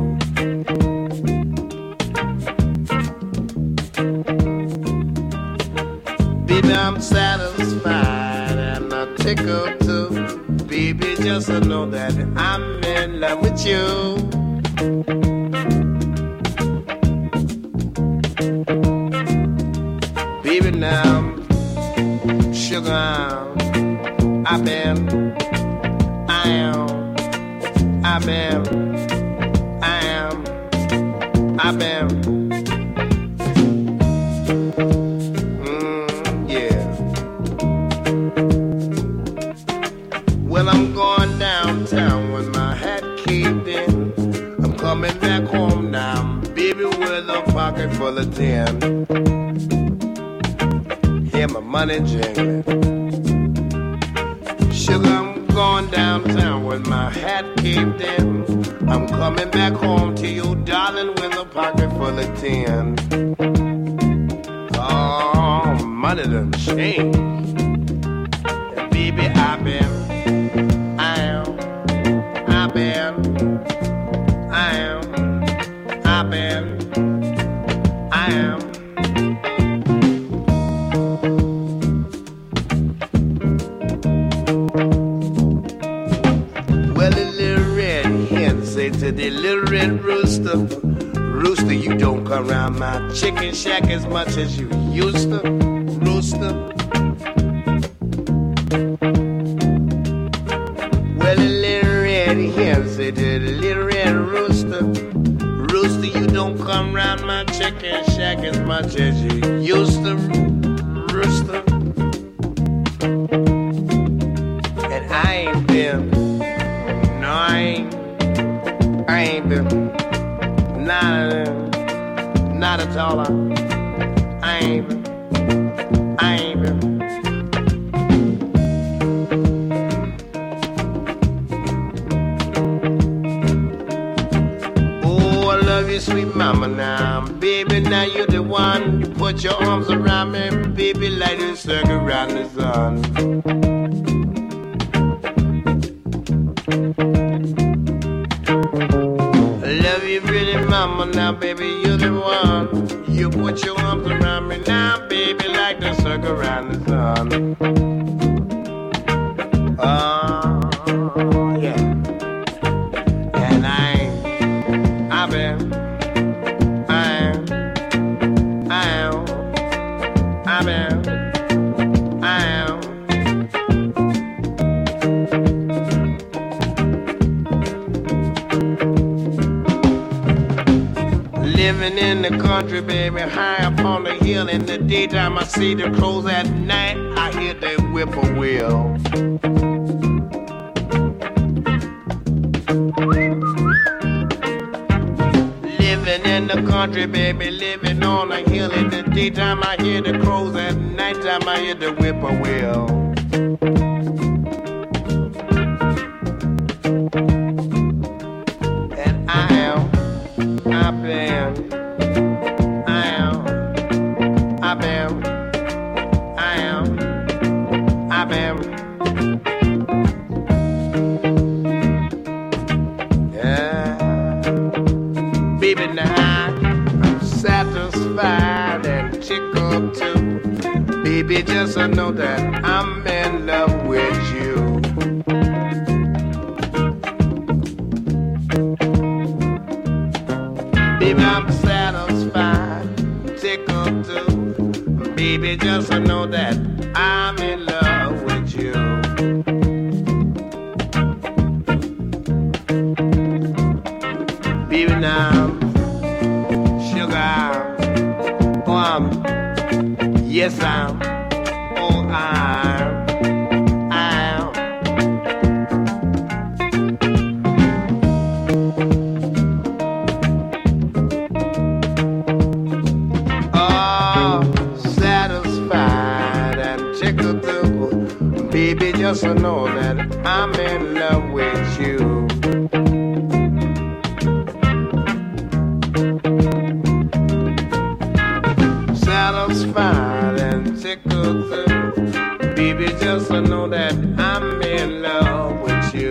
S9: Baby, I'm satisfied and I tickle too. Baby, just to know that I'm in love with you. sugar. I've been, I am, I've been, I am, I've been. Mm, yeah. Well, I'm going downtown with my hat caved in. I'm coming back home now, baby, with a pocket full of tin. Hear my money jingling. Sugar, I'm going downtown with my hat caved in. I'm coming back home to you, darling, with a pocket full of tin. Oh, money done changed. And baby, I've been, I am, I've been, I am, I've been, I am. To the little red rooster, rooster, you don't come around my chicken shack as much as you used to, rooster. Well, the little red hen said to the little red rooster, rooster, you don't come around my chicken shack as much as you used to, rooster. And I ain't been, no, I ain't. I ain't been, not, not at all. I ain't been, I ain't been. Oh, I love you, sweet mama, now, baby, now you're the one. You put your arms around me, baby, like a circle around the sun. Love you, pretty mama, now, baby, you're the one. You put your arms around me now, baby, like the circle around the sun. Oh, yeah. And I ain't, I've been, I am, I am, I've been, I am. Living in the country, baby, high up on the hill. In the daytime, I see the crows. At night, I hear the whippoorwill. Living in the country, baby, living on a hill. In the daytime, I hear the crows. At nighttime, I hear the whippoorwill. And I am, I've been, I am, I've been, I am, I've been. Yeah, baby, now I'm satisfied and tickled too. Baby, just to know that I'm in love with you. Baby, I'm satisfied, tickled too. Baby, just to know that I'm in love with you. Baby, now, sugar, oh, I'm, yes, I'm, oh, I'm, I'm. Baby, just to know that I'm in love with you. Satisfied and tickled too. Baby, just to know that I'm in love with you.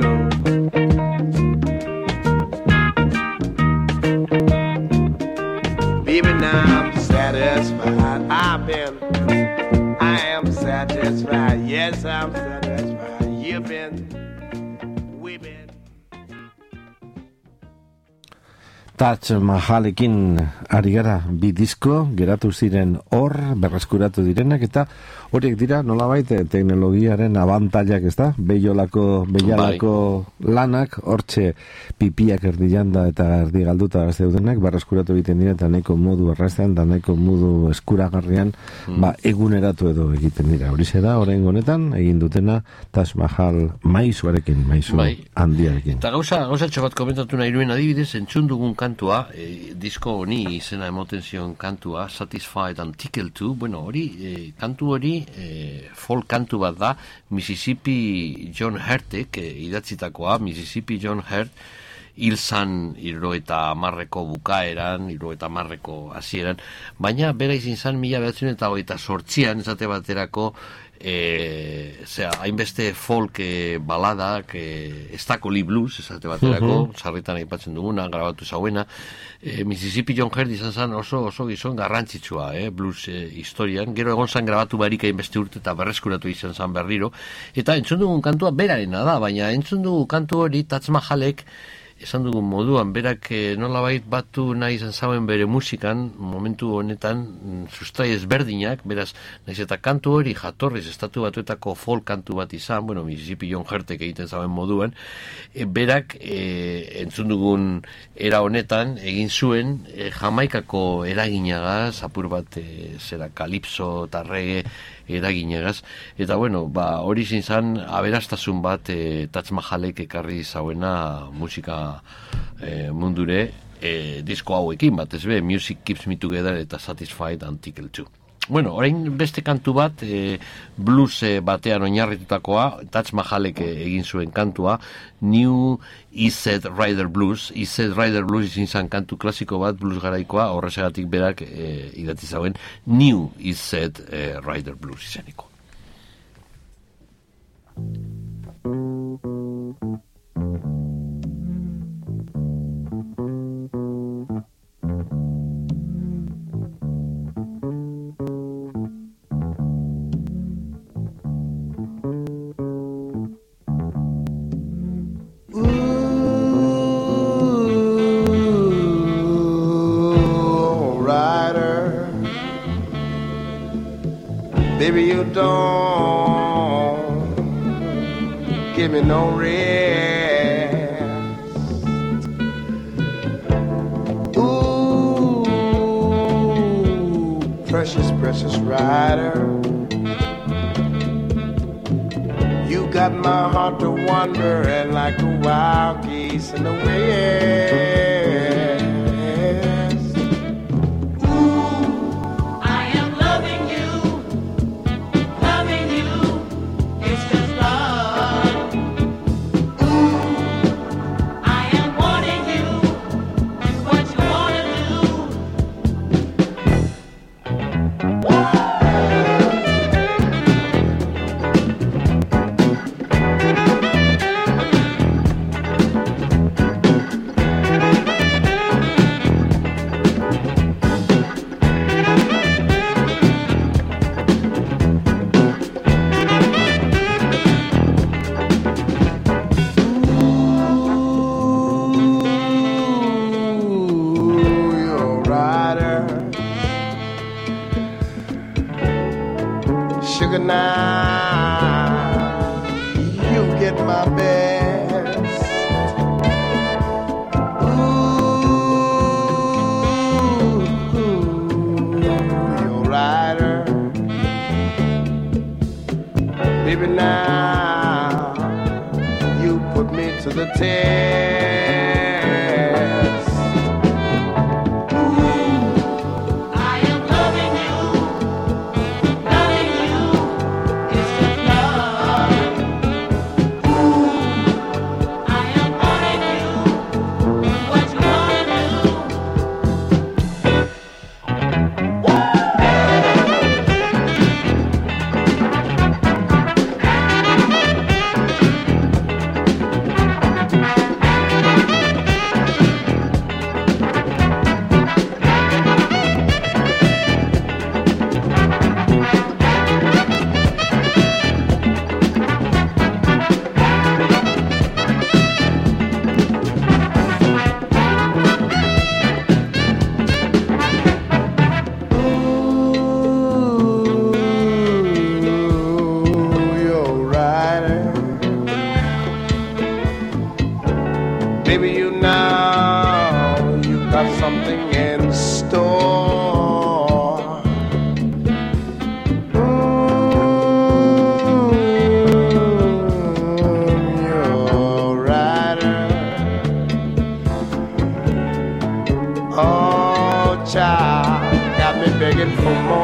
S9: Baby, now I'm satisfied. I've been, I am satisfied. Yes, I'm satisfied. You've been, we've been.
S2: Taj Mahalekin ari gara, bi disko geratu ziren hor, berreskuratu direnak, eta horiek dira nolabait teknologiaren abantailak, ez da? Beiolako, beialako lanak, hortxe pipiak erdian da eta erdi galduta zeudenak, berreskuratu egiten dira eta nahiko modu erraztean, eta nahiko modu eskuragarrian, mm. ba, eguneratu edo egiten dira. Horixe da, orain honetan, egin dutena Taj Mahal maizuarekin, maizu bai. handiarekin.
S3: Eta gauza, gauza txobat komentatu nahi nuen adibidez, entzun dugun kantua, e, disko honi izena emoten zion kantua, Satisfied and Tickled Too, bueno, hori, e, kantu hori, e, folk kantu bat da, Mississippi John Hurtek e, idatzitakoa, Mississippi John Hurt, hil zan irro eta marreko bukaeran, irro eta marreko hasieran, baina bera izin zan mila behatzen eta hogeita sortzian, esate baterako, E, zera, hainbeste folk e, baladak e, Estakoli Blues esate baterako, uh-huh. sarritan aipatzen duguna grabatu zauena, e, Mississippi John Hurt izan zan oso, oso gizon garrantzitsua e, blues e, historian, gero egon zan grabatu barik hainbeste urte eta berreskuratu izan zan berriro, eta entzun dugun kantua berarena da, baina entzun dugu kantu hori Taj Mahalek esan dugun moduan, berak e, nolabait batu nahi izan zauen bere musikan, momentu honetan, sustrai ezberdinak, beraz, nahiz eta kantu hori jatorriz estatu batuetako folk kantu bat izan, bueno, Mississippi John Hurtek egiten zauen moduan, e, berak e, entzun dugun era honetan, egin zuen, e, Jamaikako eraginagaz, apur bat, e, zera, kalipso eta reggae eraginegaz, eta bueno, ba, hori zintzan aberastasun bat e, Taj Mahalek ekarri zauena musika e, mundure e, disko hauekin bat, ez be, Music Keeps Me Together eta Satisfied and Tickled Too. Bueno, orain beste kantu bat, e, blues e, batean oinarritutakoa, Taj Mahalek e, egin zuen kantua, New East Side Rider Blues, East Side Rider Blues izin zan kantu klasiko bat, blues garaikoa, horrezegatik berak e, idatzi zauen, New East Side e, Rider Blues izaniko.
S9: Baby, you don't give me no rest. Ooh, precious, precious rider, you got my heart to wandering like the wild geese in the wind. Sugar, now you get my best. Ooh, you're a rider, baby. Now you put me to the test.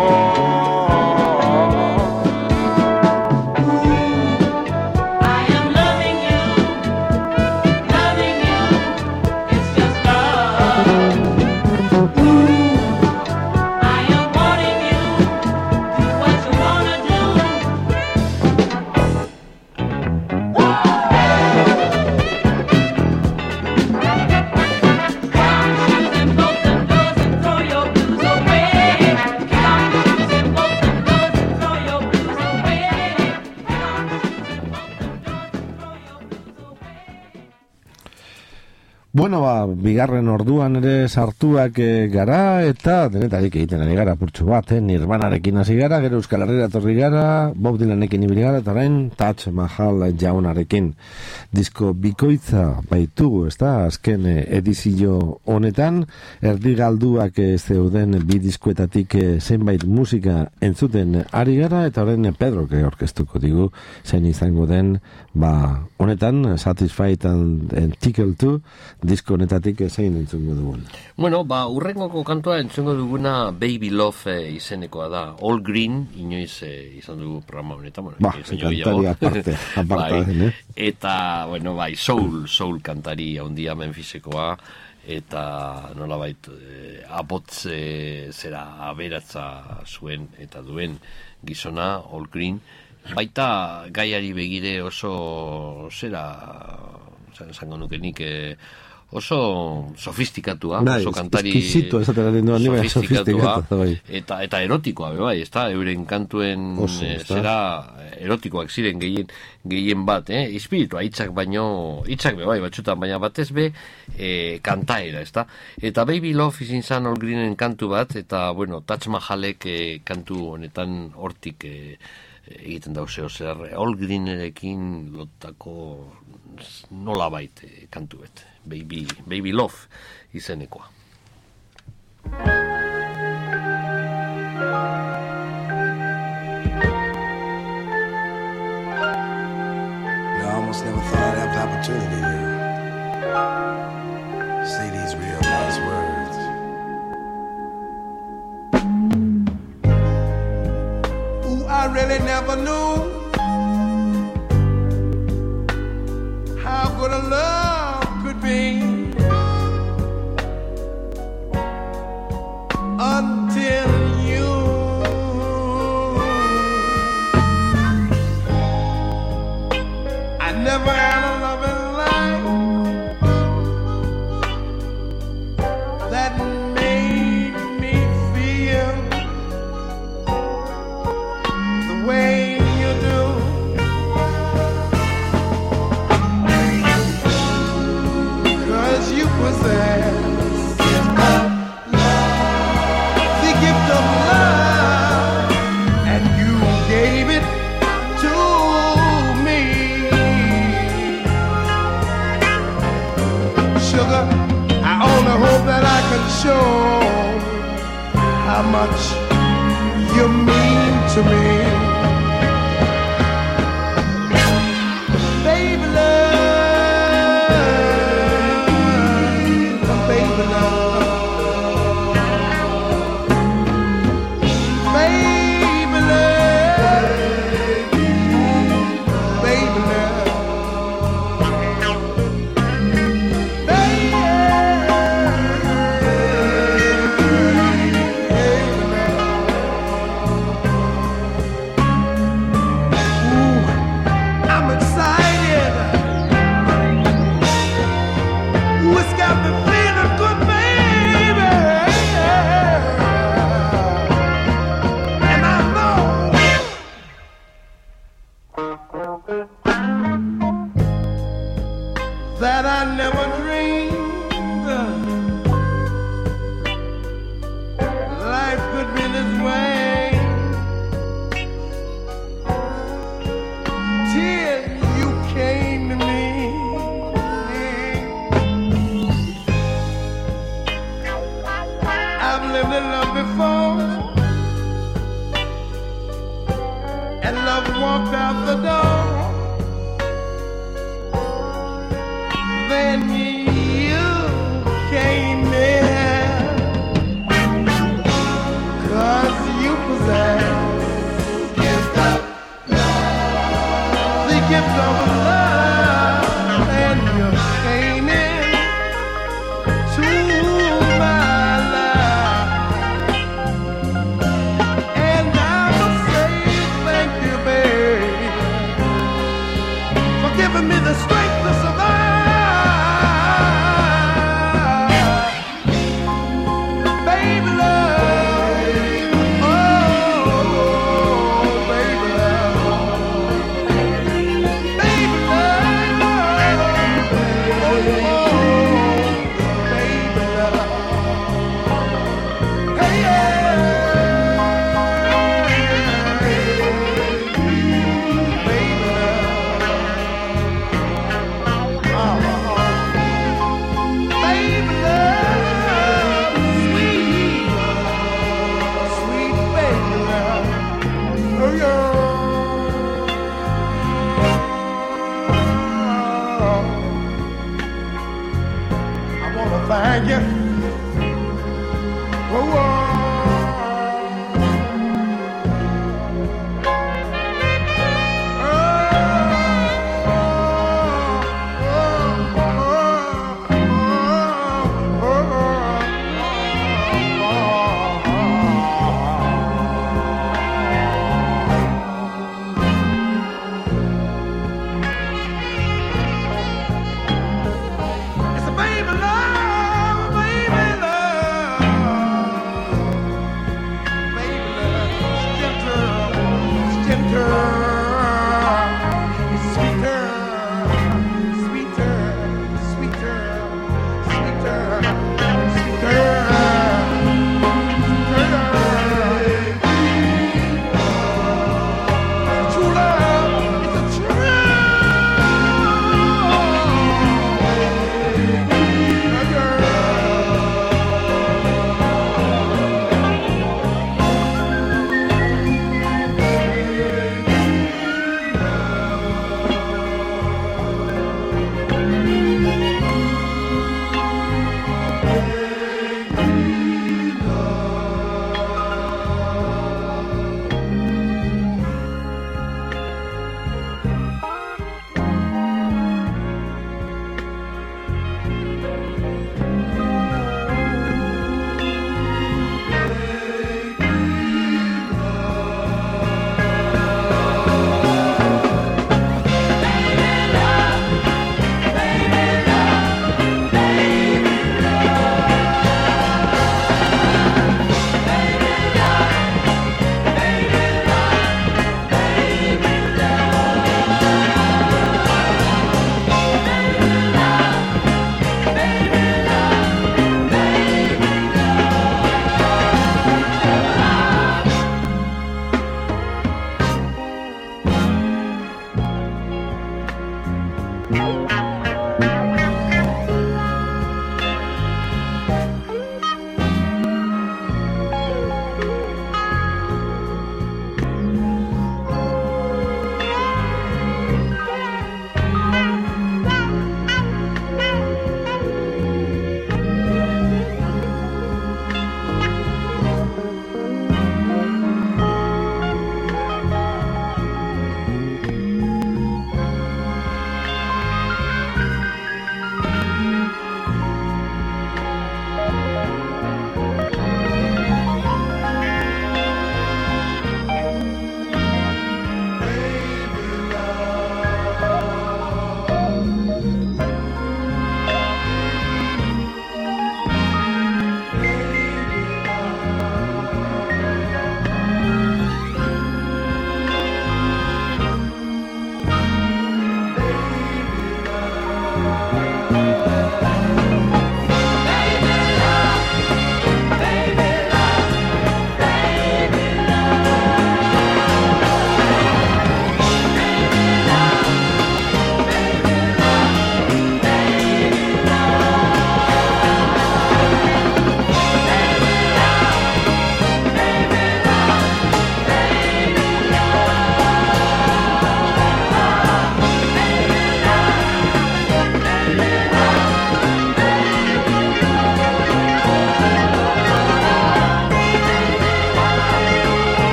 S2: Bueno, ba, bigarren orduan ere sartuak e, gara, eta denetarik egiten ari gara purtsu bat, eh? Nirvanarekin hasi gara, gero Euskal Herrira torri gara, Bob Dylanekin ibili gara, eta orain Taj Mahal jaunarekin. Disko bikoitza baitugu, ezta? Azken e, edizio honetan, erdi galduak e, zeuden bi diskuetatik e, zenbait musika entzuten ari gara, eta orain Pedrok orkestuko digu, zein izango den, ba, honetan, Satisfied and, and Tickle two, disko honetatik zein entzungo dugun.
S3: Bueno, ba, urrengoko kantua entzungo duguna Baby Love eh, izenekoa da. All Green, inoiz eh, izan dugu programa honetan. Bueno,
S2: ba, kantari aparte, aparte
S3: bai,
S2: eh?
S3: Eta, bueno, bai, soul, soul kantari handia Memphisekoa, eta nolabait eh, abotz eh, zera aberatza zuen eta duen gizona, All Green. Baita gaiari begire oso zera, zango nuke nik, eh, oso sofistikatua,
S2: bai,
S3: oso kantari
S2: sofistikatua,
S3: bai. eta, eta erotikoa, bai, ez da, euren kantuen oso, eh, zera erotikoak ziren gehien, gehien bat, eh? Espiritua, hitzak baino, hitzak be, bai, batzutan, baina batez be, eh, kantaera, ez da. Eta Baby Love izin zan All Greenen kantu bat, eta, bueno, Taj Mahalek eh, kantu honetan hortik eh, egiten dauzeo zer, All Greenerekin lotako nola bait eh, kantu bet. Baby, Baby Love izenekoa.
S10: I almost never thought I'd have the opportunity to say these real nice words.
S7: Ooh, I really never knew how good a love could be until you I never had a loving life that made me feel the way you do. You possess the gift of love, and you gave it to me. Sugar, I only hope that I can show how much you mean to me. Baby love, that I never dreamed life could be this way. Till you came to me, I've lived in love before, and love walked out the door. Then you came in, 'cause you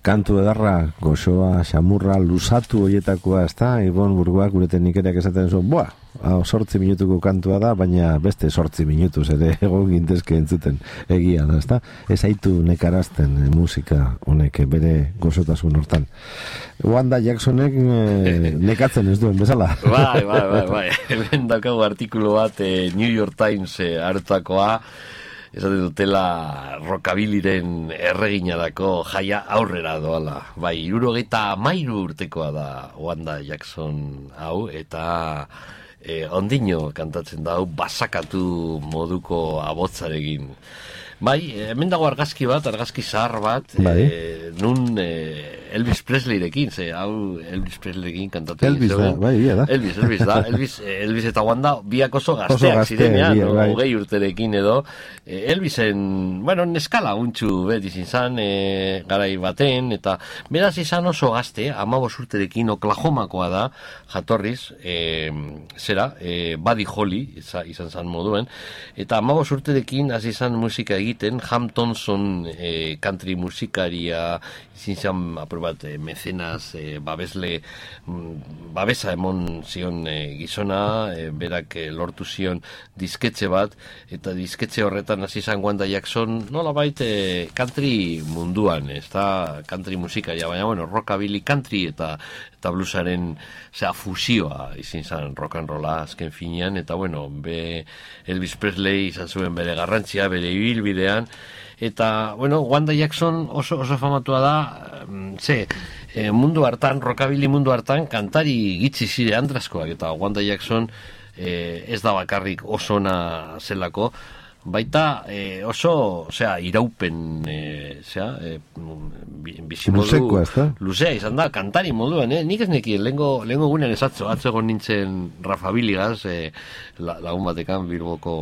S2: kantu edarra, goxoa, xamurra, lusatu hoietakoa, ez da, Ibon Burgoak gure teknikeriak esaten zuen, boa, hau sortzi minutuko kantua da, baina beste sortzi minutuz ere egon gintezke entzuten egia da, ez da? Ez haitu nekarazten e, musika honek bere gozotasun hortan. Wanda Jacksonek e, nekatzen ez duen bezala.
S3: Bai, bai, bai, bai. Hemen daukagu artikulu bat e, New York Times e, hartakoa, esaten dutela rockabiliren erreginadako jaia aurrera doala. Bai, hirurogeita hamairu urtekoa da Wanda Jackson hau, eta eh, ondino kantatzen da hau basakatu moduko abotzarekin. Bai, hemen dago argazki bat, argazki zahar bat, bai. e, nun e, Elvis Presleyrekin, ze hau Elvis Presleyrekin kantatu
S2: Elvis da, bai, ia da.
S3: Elvis, Elvis da, Elvis, Elvis eta Wanda biak oso gazteak oso zirenean, no? Bai. Hogei urterekin edo. Elvisen, bueno, neskala untxu beti izan, e, garai baten, eta beraz izan oso gazte, hamabos urterekin Oklahomakoa da, jatorriz, e, zera, e, Buddy Holly, izan zan moduen, eta hamabos urterekin hasi izan musika egiten, Ham Thompson e, country musikaria izin zan aprobat e, mecenas e, babesle m, babesa emon zion e, gizona, e, berak e, lortu zion disketxe bat, eta disketxe horretan hasi izan Wanda Jackson nola baita e, country munduan, ez da country musikaria, baina bueno, rockabilly country eta eta bluesaren zera, fusioa izin zan rock and rolla azken finean, eta bueno, be Elvis Presley izan zuen bere garrantzia, bere ibilbidean, eta bueno, Wanda Jackson oso, oso famatua da, ze, e, mundu hartan, rockabilly mundu hartan, kantari gitzi zire andraskoak, eta Wanda Jackson e, ez da bakarrik oso ona zelako, baita e, oso, osea, iraupen e, osea, e, bizimodu luzea izan da, kantari moduan, eh? Nik ez nekien, lehengo, lehengo gunean esatzo, atzo egon nintzen Rafa Biligaz, e, la, lagun batekan, Bilboko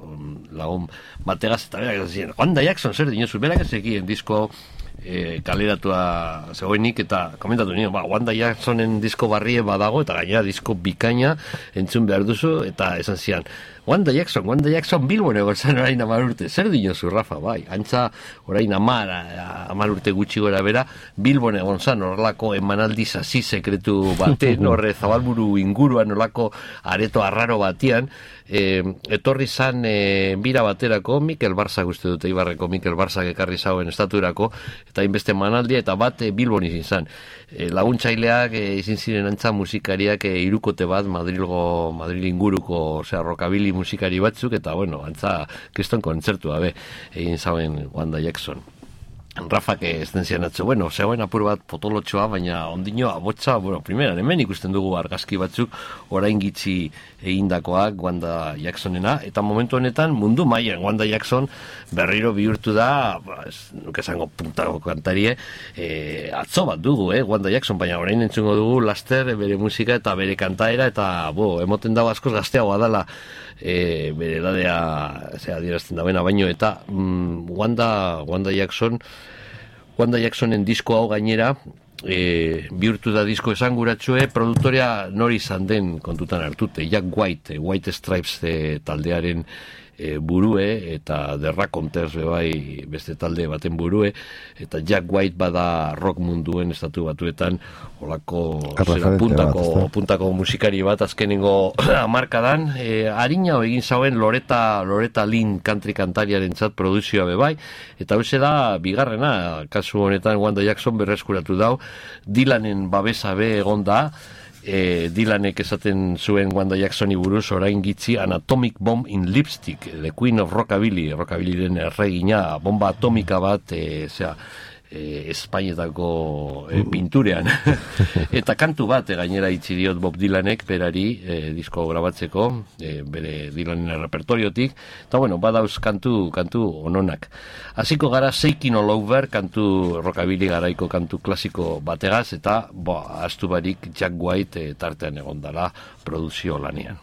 S3: lagun bategaz, eta berak ez ziren, Wanda Jackson zer dinozu, berak ez ekien disko e, kaleratua zegoenik, eta komentatu nio, ba, Wanda Jacksonen disko barrie badago, eta gainera disko bikaina entzun behar duzu, eta esan zian, Wanda Jackson, Wanda Jackson Bilbon egon zen orain amar urte, zer dinozu, Rafa, bai, antza orain amar, amar urte gutxi gora bera, Bilbon egon zen horrelako emanaldi zazi sekretu baten, horre Zabalburu inguruan horrelako areto arraro batian, e, etorri zan e, bira baterako, Mikel Barzak uste dute, Ibarreko Mikel Barzak ekarri zauen estaturako, eta inbeste emanaldia, eta bat e, Bilbon izin zan. E, laguntzaileak e, izin ziren antza musikariak e, irukote bat, Madrilgo, Madril inguruko, osea, rockabilly musikari batzuk, eta bueno, antza kriston kontzertua be, egin zauen Wanda Jackson. Rafa que ez den zian atzo, bueno, zegoen apur bat potolotxoa, baina ondino abotza, bueno, primeran, hemen ikusten dugu argazki batzuk orain gitzi egindakoak Wanda Jacksonena, eta momentu honetan mundu mailan Wanda Jackson berriro bihurtu da, ba, ez nuke zango puntako kantarie, e, atzo bat dugu, eh, Wanda Jackson, baina orain entzungo dugu laster bere musika eta bere kantaera, eta bo, emoten dago askoz gazteagoa dala, e, bere ladea, zera, dirazten da bena, baino, eta mm, Wanda, Wanda Jackson, Wanda Jacksonen disko hau gainera, e, bihurtu da disko esanguratsue, produktorea nori izan den kontutan hartute, Jack White, White Stripes e, taldearen e, burue, eta The Raconteurs bebai beste talde baten burue, eta Jack White bada rock munduen estatu batuetan olako zera, puntako, bat, puntako musikari bat azkenengo hamarkadan, e, harina egin zauen Loretta, Loretta Lynn country kantariaren txat produzioa bebai, eta hoxe da bigarrena, kasu honetan Wanda Jackson berreskuratu dau, Dylanen babesa be egon da, E, Dylanek esaten zuen Wanda Jacksoni buruz orain gitzi Anatomic Bomb in Lipstick, The Queen of Rockabilly, Rockabillyren erregina, bomba atomika bat, e, zera, e, Espainetako e, pinturean. Eta kantu bat, e, gainera itzi diot Bob Dylanek berari e, disko grabatzeko, e, bere Dylanen repertoriotik, eta bueno, badauz kantu, kantu ononak. Hasiko gara Shakin' All Over, kantu rockabilly garaiko kantu klasiko bategaz, eta bo, astu barik Jack White e, tartean egon dala produzio lanean.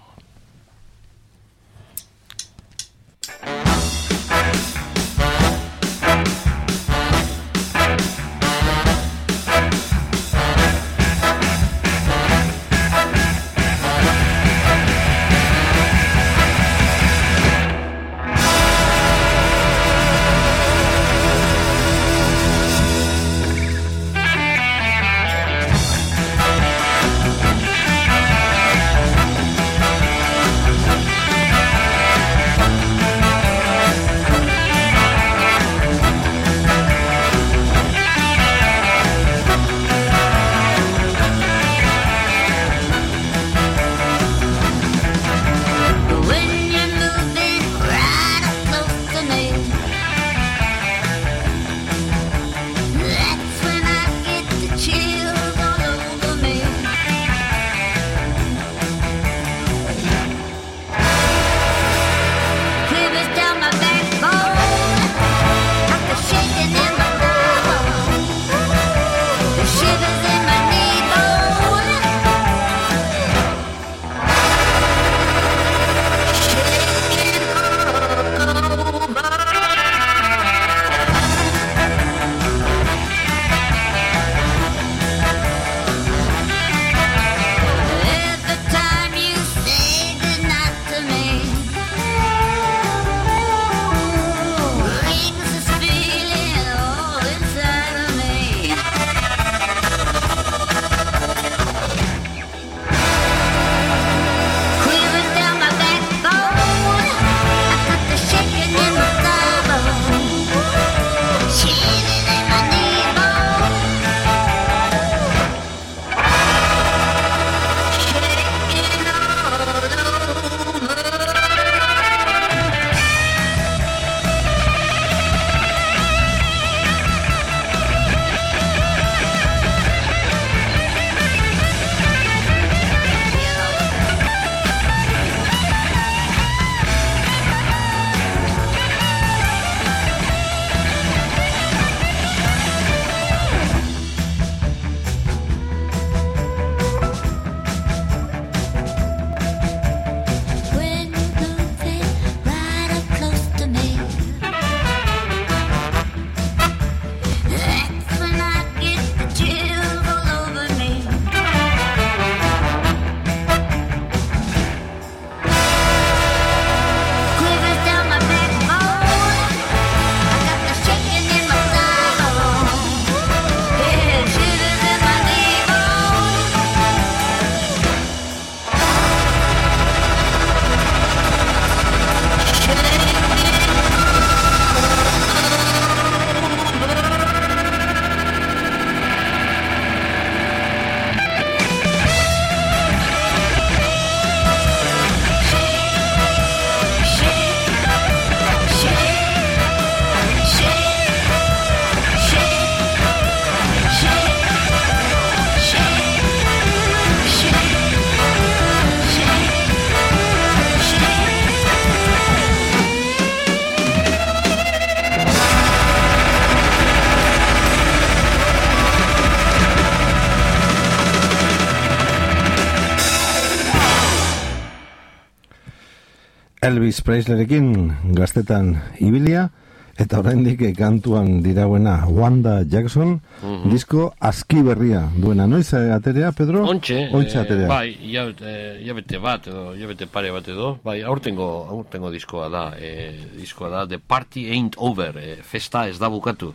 S2: Elvis Presleyrekin gaztetan ibilia, eta oraindik kantuan dirauena Wanda Jackson, mm-hmm. disko aski berria duena. Noiz aterea, Pedro?
S3: Ontxe,
S2: Ontxe aterea.
S3: Eh, bai, jabete bat, edo, jabete pare bat edo, bai, aurtengo, aurtengo diskoa da, eh, diskoa da, The Party Ain't Over, eh, festa ez da bukatu.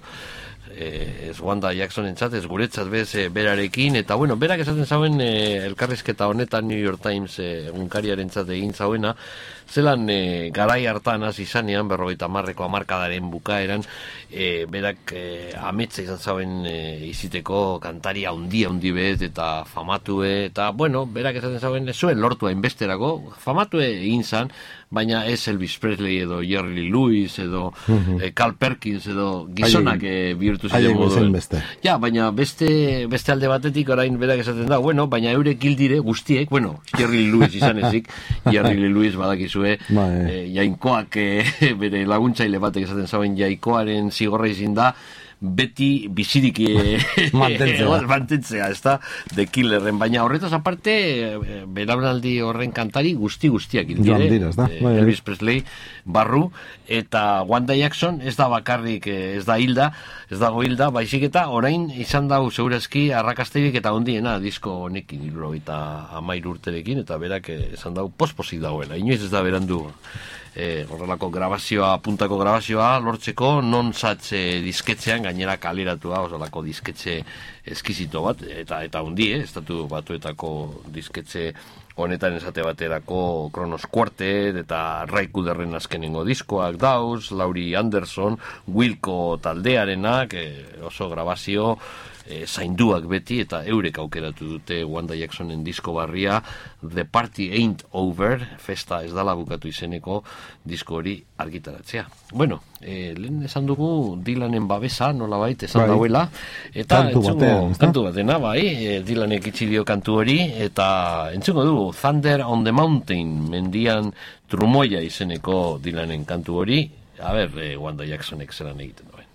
S3: Eh, ez Wanda Jackson entzat, ez guretzat bez eh, berarekin, eta bueno, berak esaten zauen eh, elkarrizketa honetan New York Times egunkariaren eh, egin zauena, zelan eh, garai hartan hasi izanean, berrogeita hamarreko hamarkadaren bukaeran, eh, berak eh, ametsa izan zauen eh, iziteko kantari haundi haundi bet, eta famatue, eta bueno, berak esaten zauen, ez zuen lortu hainbesterako, famatue egin zan, baina ez Elvis Presley edo Jerry Lee Lewis edo mm-hmm. eh, Carl Perkins edo gizonak eh, bihurtu ziren moduen. Ja, baina beste, beste alde batetik orain berak esaten da, bueno, baina eurek gildire guztiek, bueno, Jerry Lee Lewis izan ezik, Jerry Lee Lewis badakizue, eh, jainkoak eh, bere laguntzaile batek esaten zauen jainkoaren zigorra izin da, beti bizirik eh, mantentzea, mantentzea, ez da, The Killerren, baina horretaz aparte, eh, belaunaldi horren kantari guzti guztiak indire, eh, Elvis Presley barru, eta Wanda Jackson ez da bakarrik, eh, ez da hilda, ez dago hilda, baizik eta orain izan dau segurazki arrakasterik eta ondiena disko honekin, iruro eta amairu urterekin, eta berak eh, esan dau posposik dagoela, inoiz ez da berandu. E, horrelako grabazioa, puntako grabazioa lortzeko, non satze disketzean gainera kaleratua, osalako disketxe eskizito bat, eta eta hundi, eh, estatu batuetako disketxe honetan esate baterako Kronos Quartet, eta Ray Cooderren azkenengo diskoak dauz, Laurie Anderson, Wilco taldearenak, eh, oso grabazio E, zainduak beti, eta eurek aukeratu dute Wanda Jacksonen disko barria The Party Ain't Over, festa ez dala bukatu izeneko disko hori argitaratzea. Bueno, e, lehen esan dugu Dylanen babesa, nolabait esan bai. Dauela, eta kantu entzungo, batean, kantu batena, bai, e, Dylanek itxi dio kantu hori, eta entzungo dugu Thunder on the Mountain, mendian trumoia izeneko Dylanen kantu hori, a ber, e, Wanda Jacksonek zelan egiten duen.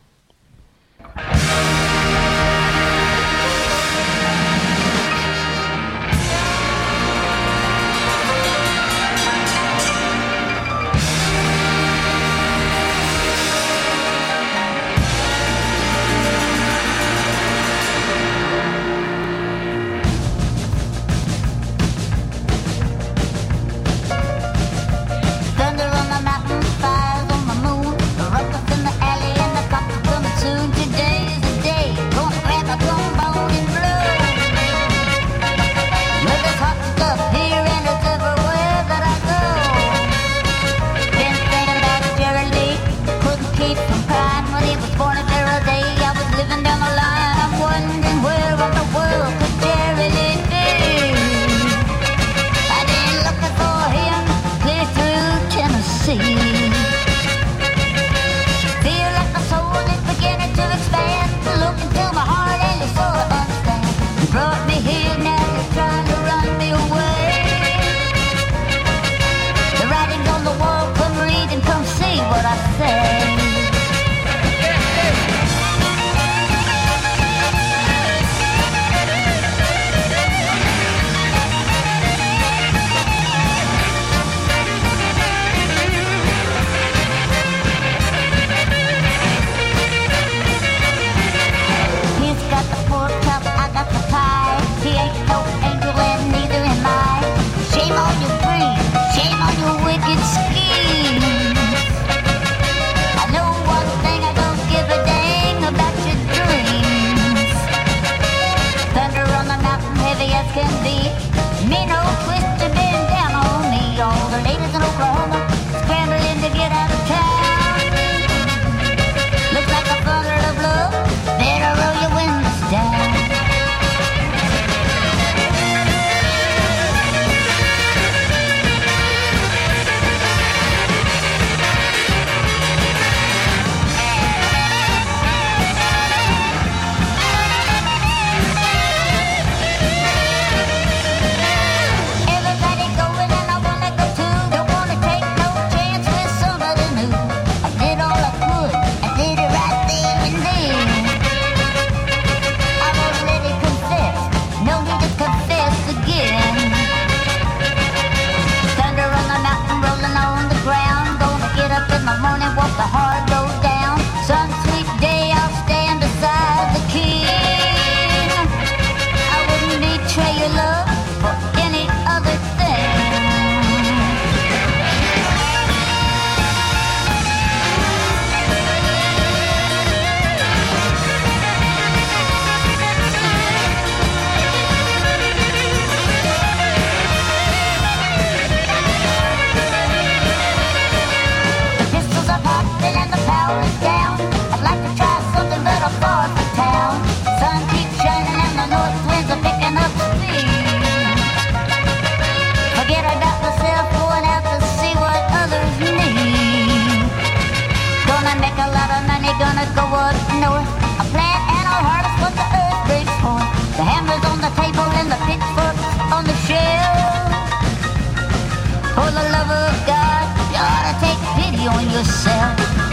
S11: yourself.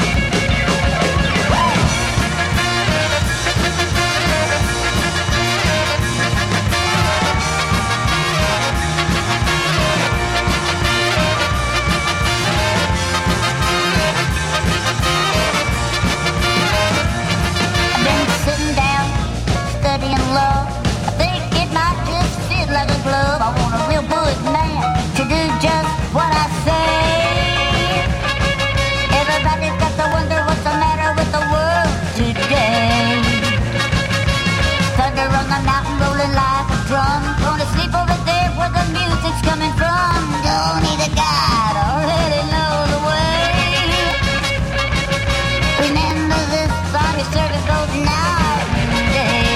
S11: I want a real good man to do just what I say. Everybody's got to wonder what's the matter with the world today. Thunder on the mountain rolling like a drum. Gonna sleep over there where the music's coming from. Don't need a guide, already know the way. Remember this song, your service goes night and day.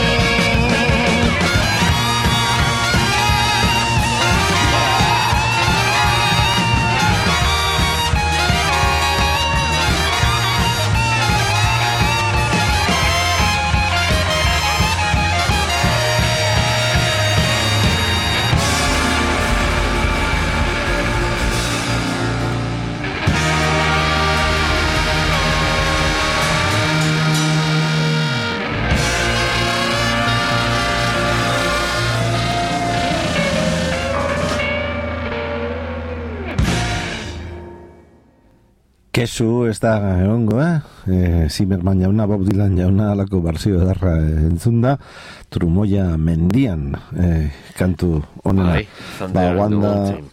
S2: Kesu ez da egongo, eh? E, Zimmerman jauna, Bob Dylan jauna alako barzio edarra entzun da, Trumoia mendian e, kantu honena. Ba, Wanda,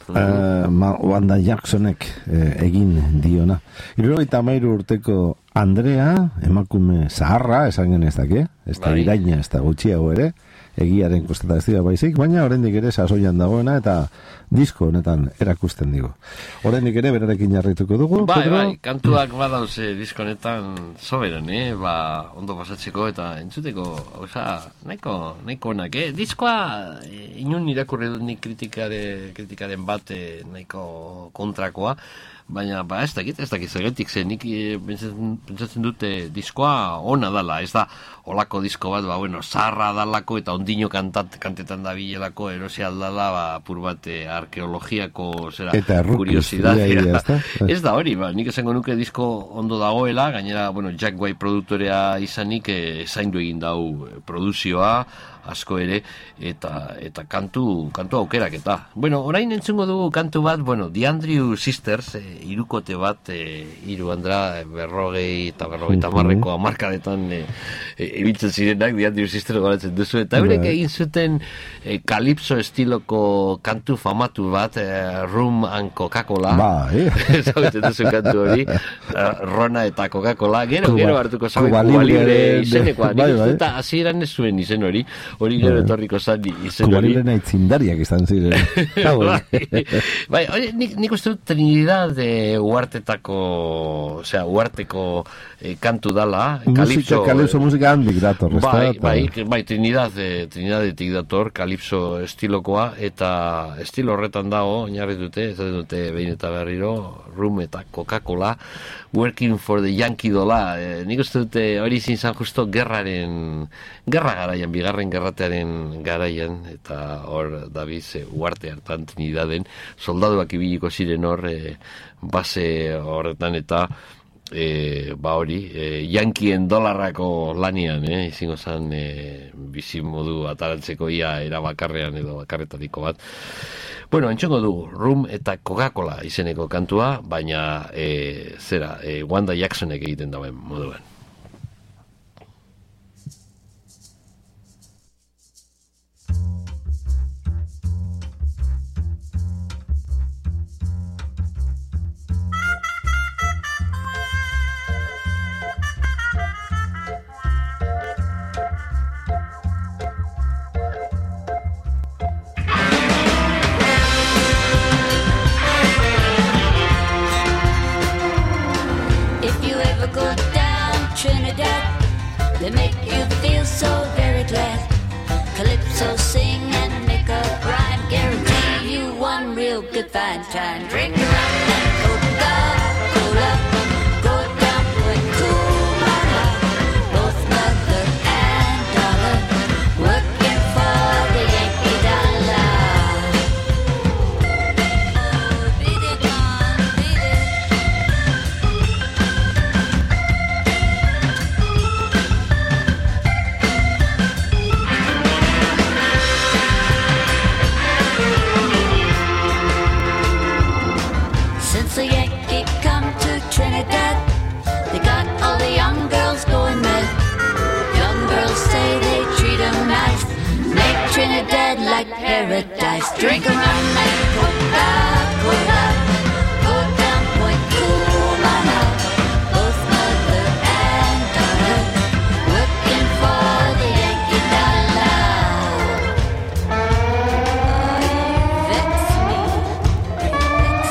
S2: uh, ma, Wanda Jacksonek e, egin diona. Hirurogeita hamairu urteko Andrea, emakume zaharra, esan genezake, ez da iraina, ez da gutxiago ere, egiaren konstatazioa baizik, baina oraindik ere sasoian dagoena eta disko honetan erakusten digu. Oraindik ere berarekin jarraituko dugu.
S3: Bai,
S2: Pedro?
S3: bai, kantuak badauze disko honetan soberan, eh? Ba, ondo pasatzeko eta entzuteko, oza, nahiko, nahiko onak, eh? Diskoa, eh, inun irakurri dut nik kritikare, kritikaren bat eh, nahiko kontrakoa, baina, ba, ez dakit, ez dakit, zergatik zen, nik eh, pentsatzen, pentsatzen dute diskoa ona dala, ez da, olako disko bat, ba, bueno, zarra dalako eta ondino kantat, kantetan da bilelako, erosi aldala, ba, pur bat eh, arkeologiako, zera, kuriosidadea. Ez da hori, ba, nik esango nuke disko ondo dagoela, gainera, bueno, Jack White produktorea izanik, eh, zaindu egin dau produzioa, asko ere, eta eta kantu kantu aukerak eta. Bueno, orain entzungo dugu kantu bat, bueno, The Andrew Sisters, eh, irukote bat, eh, hiru andra, berrogei eta berrogeita hamarreko hamarkadetan eh, eh, ibiltzen zirenak, The Andrew Sisters goratzen duzu, eta eurek egin zuten eh, Calypso estiloko kantu famatu bat, eh, Rum and Coca-Cola.
S2: Ba, eh?
S3: Zagutzen duzu kantu hori, Rona eta Coca-Cola, gero, Cuba, gero hartuko zabe Cuba Libre izenekoa, bai, bai. Eta hasieran ez zuen izen hori, hori gero etorriko zan izen hori.
S2: Kubalirena itzindariak izan ziren.
S3: Bai, bai, hori, nik, nik uste dut Trinidad de Uartetako, osea, Uarteko eh, kantu dala.
S2: Musika, Calypso musika handik dator, ez
S3: bai,
S2: da?
S3: Bai, bai, Trinidad, eh, Trinidadetik dator, Calypso estilokoa, eta estilo horretan dago, oinarri dute, ez dute behin eta berriro, Rum eta Coca-Cola, Working for the Yankee Dollar. Eh, nik uste dute hori zintzan justo gerraren, gerra garaian, bigarren gerratearen garaian, eta hor dabiz e, uarte hartan Trinidaden, soldaduak ibiliko ziren hor, e, base horretan eta e, ba hori, e, Yankeen dolarrako lanian, eh, izingo zan e, bizimodu atarantzeko ia erabakarrean edo bakarretariko bat. Bueno, entxongo du, Rum eta Coca-Cola izeneko kantua, baina e, zera, e, Wanda Jacksonek egiten dauen moduan.
S11: They make you feel so very glad. Calypso sing and make a rhyme. Guarantee you one real good fine time. Drink rum and Coca-Cola. Go down with Cuba. Both mother and daughter working for the Yankee dollar. Oh, beat it on, beat it. like paradise. Drink a rum and Coca-Cola. Go down Point Kumana. Both mother and daughter working for the Yankee dollar. Oh, you vex me. You vex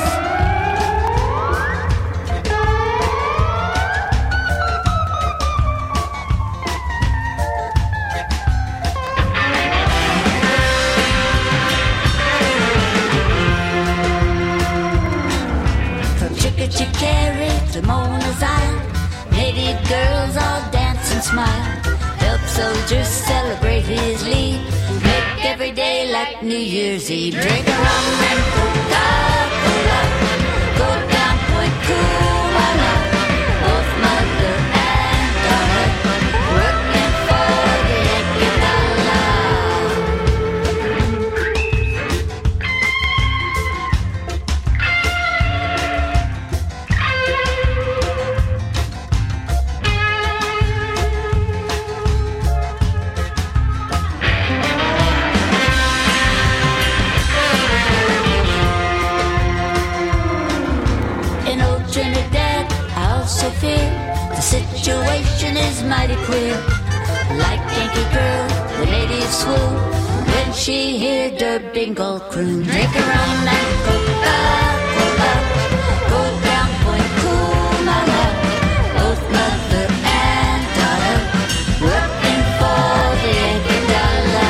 S11: Chickacherry to Mona's Isle, native girls all dance and smile. Help soldiers celebrate his lead. Make every day like New Year's Eve. Drink a rum and Coca-Cola. Go down Point Kumana. Both mother and daughter working for the Yankee dollar. In old Trinidad, I also fear the situation is mighty queer. Like Yankee girl, the native swoon when she heard her bingle croon. Drink a rum and Coca-Cola. Go down Point Kumana. Both mother and daughter working for the Yankee dollar.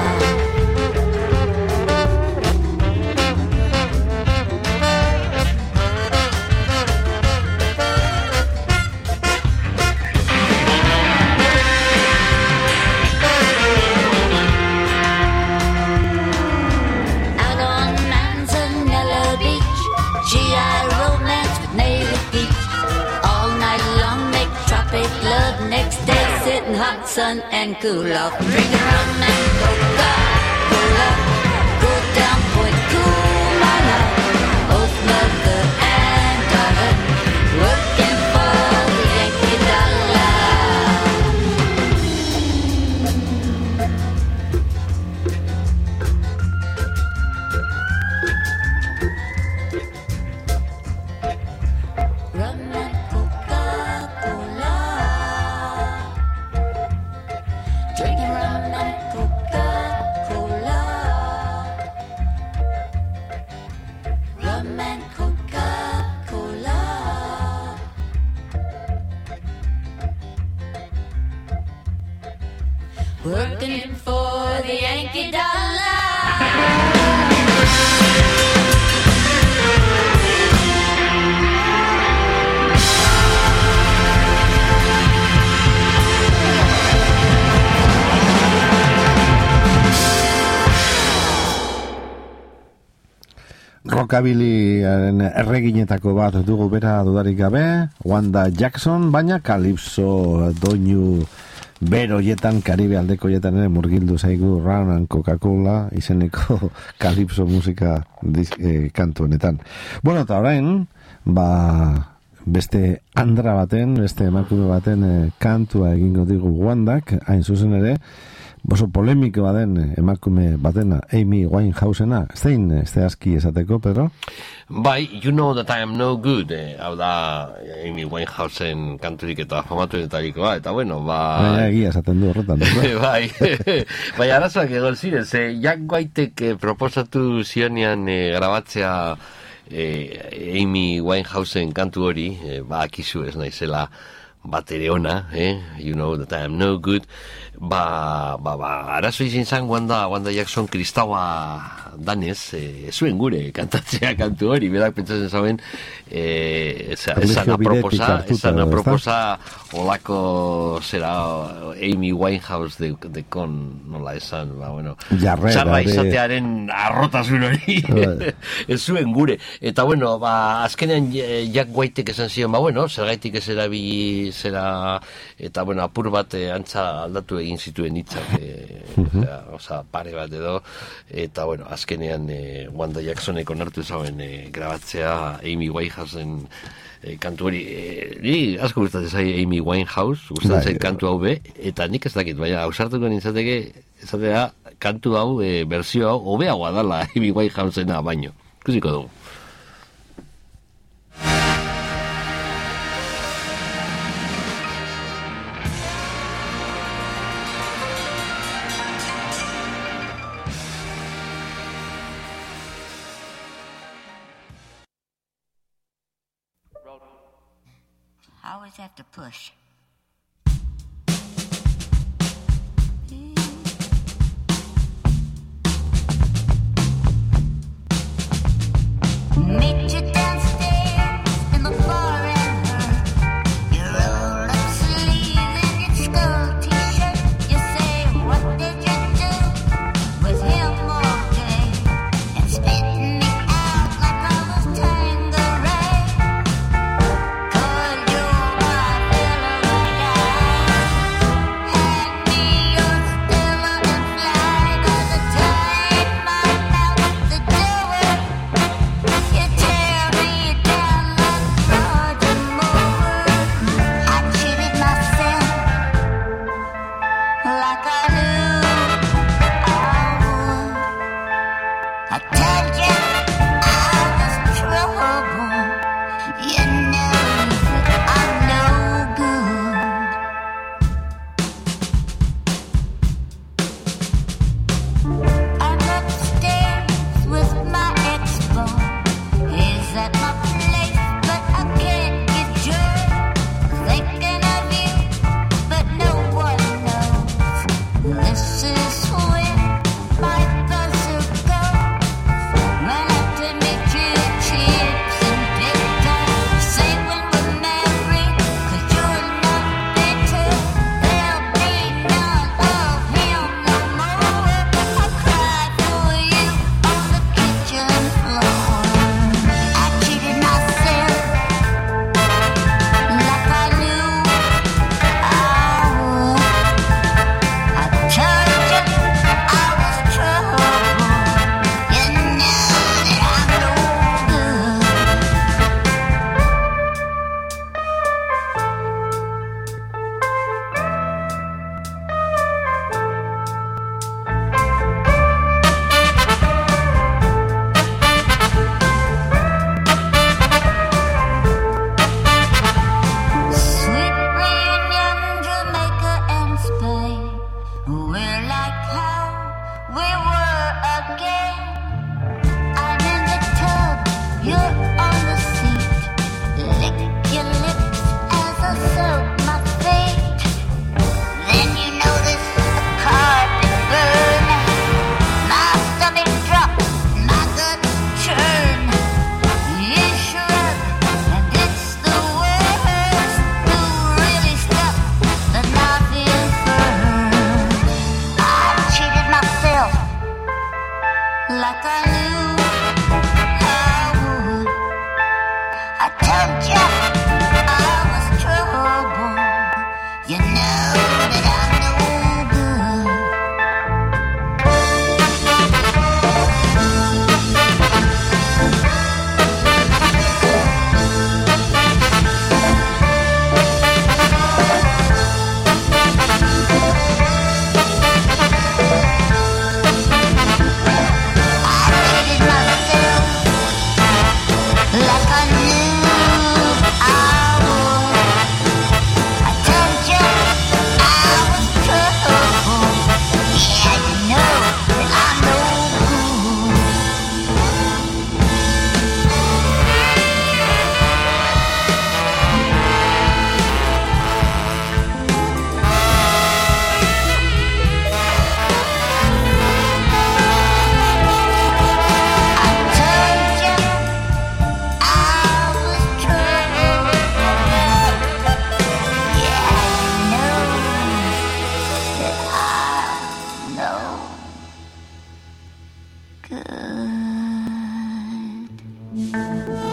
S11: Out on Manzanella Beach, G I romance with native peach. All night long make tropic love. Next day sit in hot sun and cool off. Drink a rum and Coca-Cola. Go down Point Kumana. Both mother and daughter working for the Yankee dollar. Rum and Coca-Cola. Drinking rum and Coca-Cola. Rum and Coca-Cola. Working for the Yankee dollar.
S2: Rockabiliaren erreginetako bat dugu bera dudarik gabe, Wanda Jackson, baina Calypso doinu beroietan, Karibe aldeko jetan ere murgildu zaigu Rum and Coca-Cola izeneko Calypso musika diz, eh, kantu honetan. Bueno, eta orain, ba, beste andra baten, beste emakume baten eh, kantua egingo digu Wandak, hain zuzen ere, oso polemiko baden emakume batena, Amy Winehousena, zein zehazki esateko, Pedro?
S3: Bai, You Know That I Am No Good, eh, hau da Amy Winehousen kanturik eta famatuetarikoa, eta bueno, ba...
S2: Baina egia esaten du horretan.
S3: bai, bai, arazoak egon ziren, ze Jack Whitek eh, proposatu zionean eh, grabatzea eh, Amy Winehousen kantu hori, eh, ba, akizu ez naizela batere ona, eh? You Know That I Am No Good, ba, ba, ba, arazo izin zan Wanda, Wanda Jackson kristaua danez, eh, zuen gure kantatzea kantu hori, berak pentsatzen zauen, eh, esan aproposa, esan aproposa, olako zera Amy Winehouse de, de kon, nola esan, ba, bueno, txarra izatearen arrotasun hori, ez zuen gure, eta bueno, ba, azkenean Jack Whitek esan zion, ba, bueno, zergaitik ez erabili zera, eta bueno, apur bat eh, antza aldatu egin zituen hitzak, eh, uh-huh. Osa, pare bat edo, eta bueno, azkenean eh, Wanda Jacksonek onartu zauen eh, grabatzea Amy Winehousen eh, kantu hori, eh, ni asko gustatzen zai Amy Winehouse, gustatzen zait kantu hau be, eta nik ez dakit, baina ausartuko nintzateke, esatea kantu hau, e, berzio hau, hobeagoa dala, Amy Winehousena baino. Ikusiko dugu.
S11: I always have to push. Meet you downstairs in the forever. You roll up sleeve in your skull t-shirt. You say, what did you do with him all day? And spit me out like I was Tangeray. Cause you're my fella right guy. Hand me your Stella and fly. By the time I'm out the door, you tear me down like Roger Moore. I cheated myself like I knew I would. I told you I was trouble. You know that I'm no good. I'm upstairs with my expo. He's at my place, but I can't get joy. Thinking of you, but no one knows. This is when my buzzer goes. Run up to meet you, chips and bitter. Say when we're married, 'cause you're not bitter. There'll be none of him no more. I cried for you on the kitchen floor. I cheated myself like I knew I would. I told you I was trouble. You know that I'm no good. Sweet reunion, Jamaica and Spain. We're like how we were again. I'm in the tub, you're on the seat. Lick your lips as I soak my feet. Then you notice a carpet burn. My stomach drops, my guts churn. You shrug, and it's the worst. Who really stuck the knife in first? I cheated myself like I knew I would. I told you I was trouble. You know that I'm no good. I cheated myself like I knew I would. I told you I was trouble. Yeah, you know that I'm no good. I told you I was trouble. Yeah, you know that I'm no good.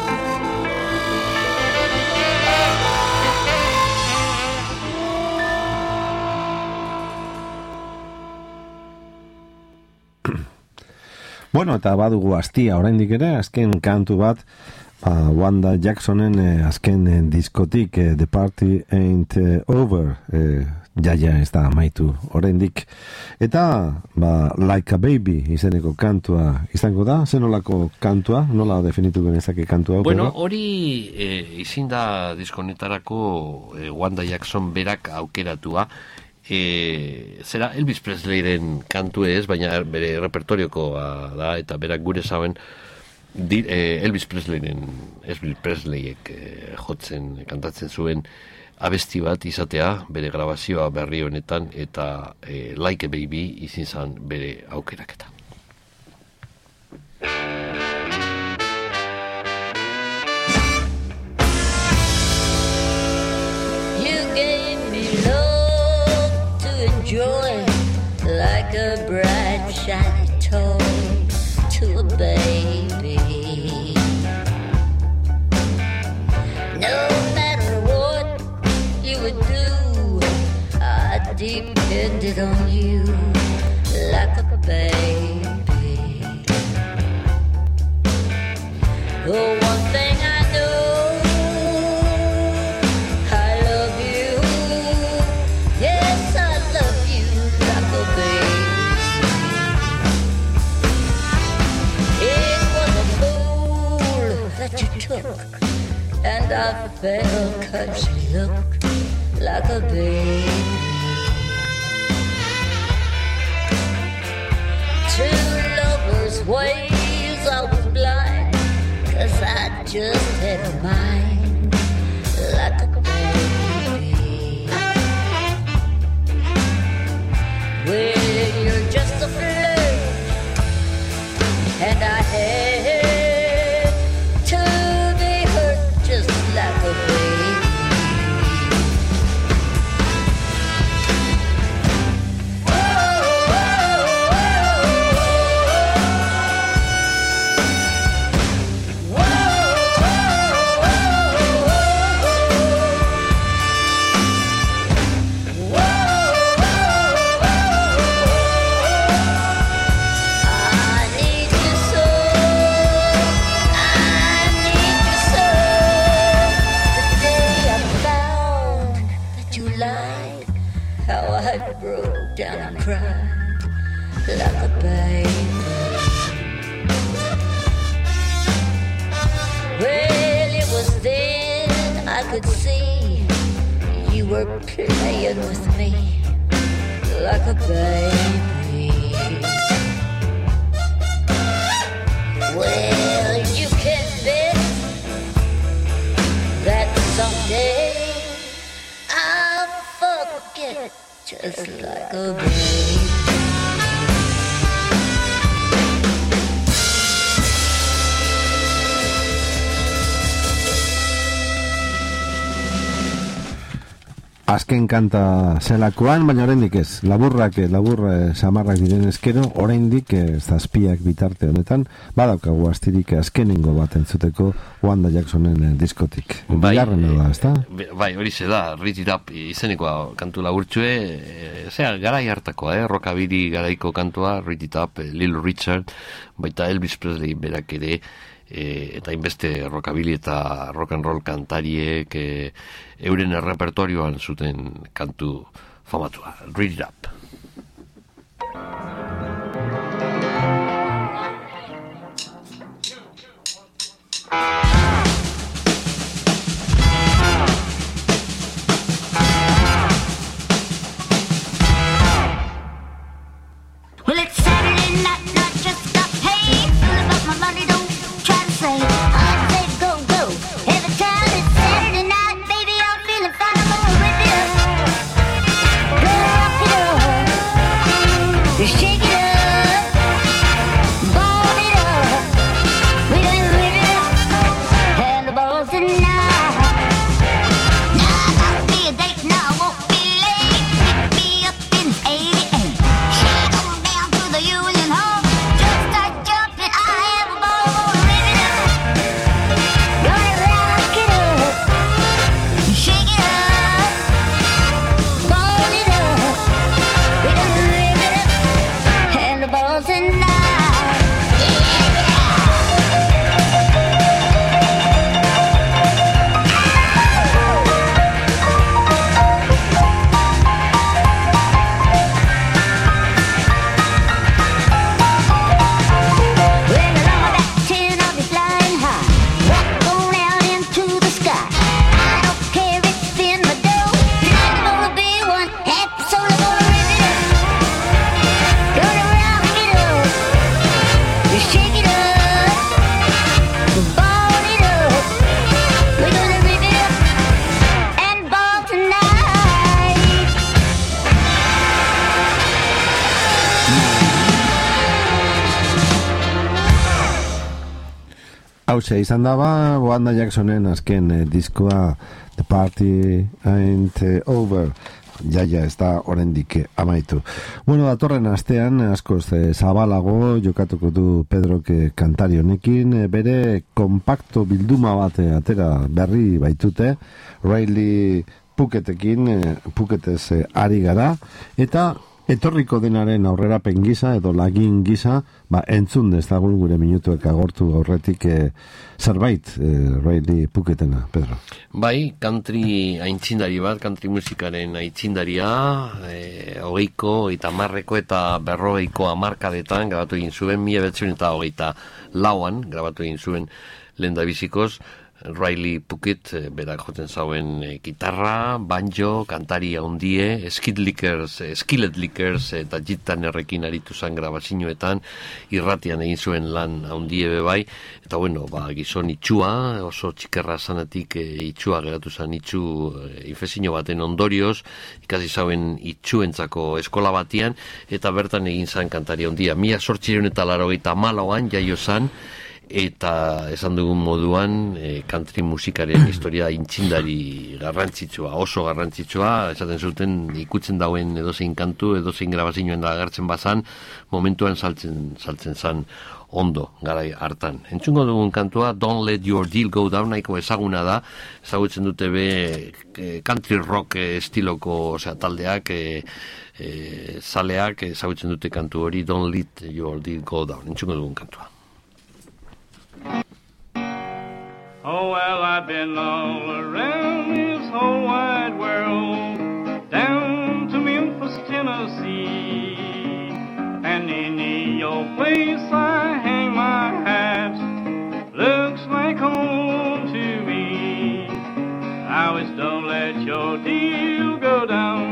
S2: Bueno, eta badugu astia oraindik ere, azken kantu bat ba, Wanda Jacksonen eh, azken eh, diskotik eh, The Party Ain't eh, Over eh, jaia ez da amaitu oraindik. Eta ba, Like a Baby izeneko kantua izango da, zenolako kantua, nola definitu genezake kantua?
S3: Bueno, hori eh, izin da diskonetarako eh, Wanda Jackson berak aukeratua. E, zera Elvis Presleyren kantu ez, baina bere repertorioko da, eta berak gure zauen di, e, Elvis Presleyren Elvis Presleyek e, jotzen, kantatzen zuen abesti bat izatea bere grabazioa berri honetan, eta e, Like a Baby izin zan bere aukeraketa.
S11: You gave me love to enjoy, like a bright shiny toy to a baby. No matter what you would do, I depended on you like a baby. Oh, one thing I know, I love you. Yes, I love you like a baby. It was a fool that you took, and I fell 'cause you look like a baby. Two lovers' ways, I was blind, 'cause I just had a mind like a baby. Well, you're just a flirt, and I had to be hurt just like a baby. Down and cried like a baby. Well, it was then I could see you were playing with me like a baby. Well, you can bet that someday I'll forget just like a baby.
S2: Azken kanta zelakoan, baina oraindik ez. Laburrak, laburra samarrak diren eskero, oraindik zazpiak bitarte honetan, badaukagu astirik azkenengo bat entzuteko Wanda Jacksonen diskotik.
S3: Bai,
S2: Bigarrena da, ezta?
S3: Bai, hori ze da, Read It Up izeneko kantu laburtsue, e, zera, garai hartakoa, eh? Rockabilly garaiko kantua, Read It Up, Little Richard, baita Elvis Presley berak ere, E, eta inbeste rockabilly eta rock and roll kantariek e, euren repertorioan zuten kantu famatua. Read It Up.
S12: Well, it's Saturday night, and I just got paid. All about my money, don't try to say. I say go, go. Every time it's Saturday night, baby, I'm feeling fine. I'm gonna rip it up. Go rock it up.
S2: Hauxe izan daba, Wanda Jacksonen azken eh, diskoa The Party Ain't Over. Ja, ja, ez da oraindik amaitu. Bueno, datorren astean, askoz eh, zabalago, jokatuko du Pedrok eh, kantari honekin, eh, bere kompakto bilduma bat eh, atera berri baitute, Riley Pucketekin, eh, Pucketez eh, ari gara, eta etorriko denaren aurrerapen gisa edo lagin gisa, ba, entzun dezagun gure minutuek agortu aurretik eh, zerbait eh, Riley Pucketena, Pedro.
S3: Bai, country aintzindari bat, country musikaren aitzindaria, eh, hogeiko eta marreko eta berrogeiko amarkadetan grabatu egin zuen, mila betzen eta hogeita lauan grabatu egin zuen lehendabizikoz, Riley Puckett, eh, berak jotzen zauen eh, gitarra, banjo, kantari handie, skid lickers, eh, skillet lickers eta jitan errekin aritu zan grabazioetan, irratian egin zuen lan handie bebai, eta bueno, ba, gizon itxua, oso txikerra zanatik eh, itxua geratu zan itxu eh, infezio baten ondorioz, ikasi zauen itxuentzako eskola batian, eta bertan egin zan kantari handia. Mila sortzireun eta larogeita malauan jaio zan, eta esan dugun moduan eh, country musikaren historia intzindari garrantzitsua, oso garrantzitsua, esaten zuten ikutzen dauen edozein kantu, edozein grabazioen da agertzen bazan, momentuan saltzen, saltzen zan ondo, garai hartan. Entzungo dugun kantua, Don't Let Your Deal Go Down, nahiko ezaguna da, ezagutzen dute be eh, country rock eh, estiloko, osea, taldeak, eh, eh, zaleak ezagutzen dute kantu hori, Don't Let Your Deal Go Down. Entzungo dugun kantua.
S6: Oh, well, I've been all around this whole wide world, down to Memphis, Tennessee, and any old place I hang my hat looks like home to me. I always don't let your deal go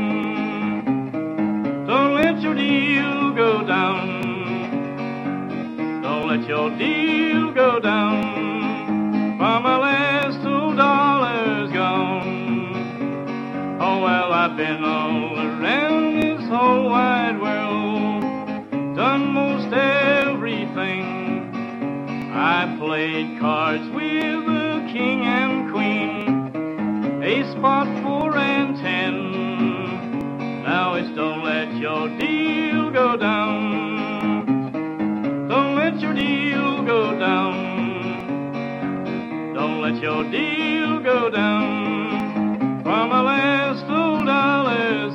S6: down, don't let your deal go down, don't let your deal go down. For my last two dollars gone. Oh, well, I've been all around this whole wide world, done most everything. I played cards with the king and queen, a spot four and ten. Now it's don't let your deal go down, don't let your deal go down, don't let your deal go down, for my last two dollars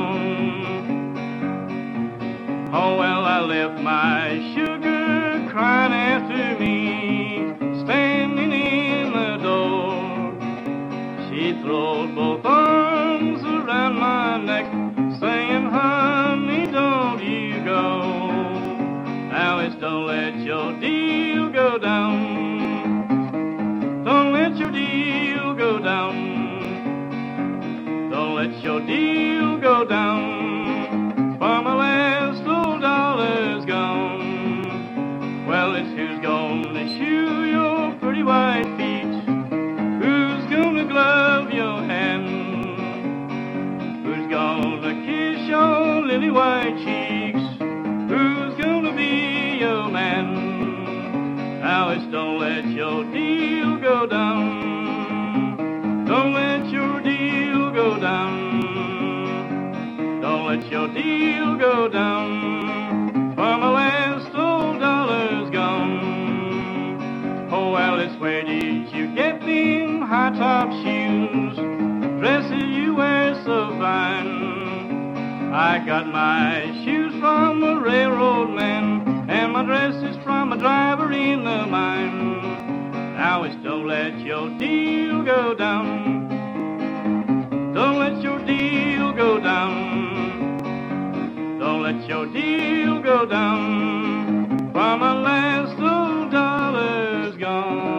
S6: gone. Oh, well, I left my sugar crying after me, standing in the door. She throwed both arms around my neck, saying, honey, don't you go. Now it's don't let your deal go down, don't let your deal go down, don't let your deal go down, for my last two dollars gone. Well, it's who's gonna shoe your pretty white feet, who's gonna glove your hand, who's gonna kiss your lily white cheeks, who's gonna be your man. Now it's don't let your deal go down, don't let your deal go down, don't let your deal go down, for my last two dollars gone. Oh, well, it's where did you get them high-top shoes, dresses you wear so fine? I got my shoes from a railroad man, and my dress is from a driver in the mine. Now it's don't let your deal go down, don't let your deal go down, don't let your deal go down, for my last two dollars gone.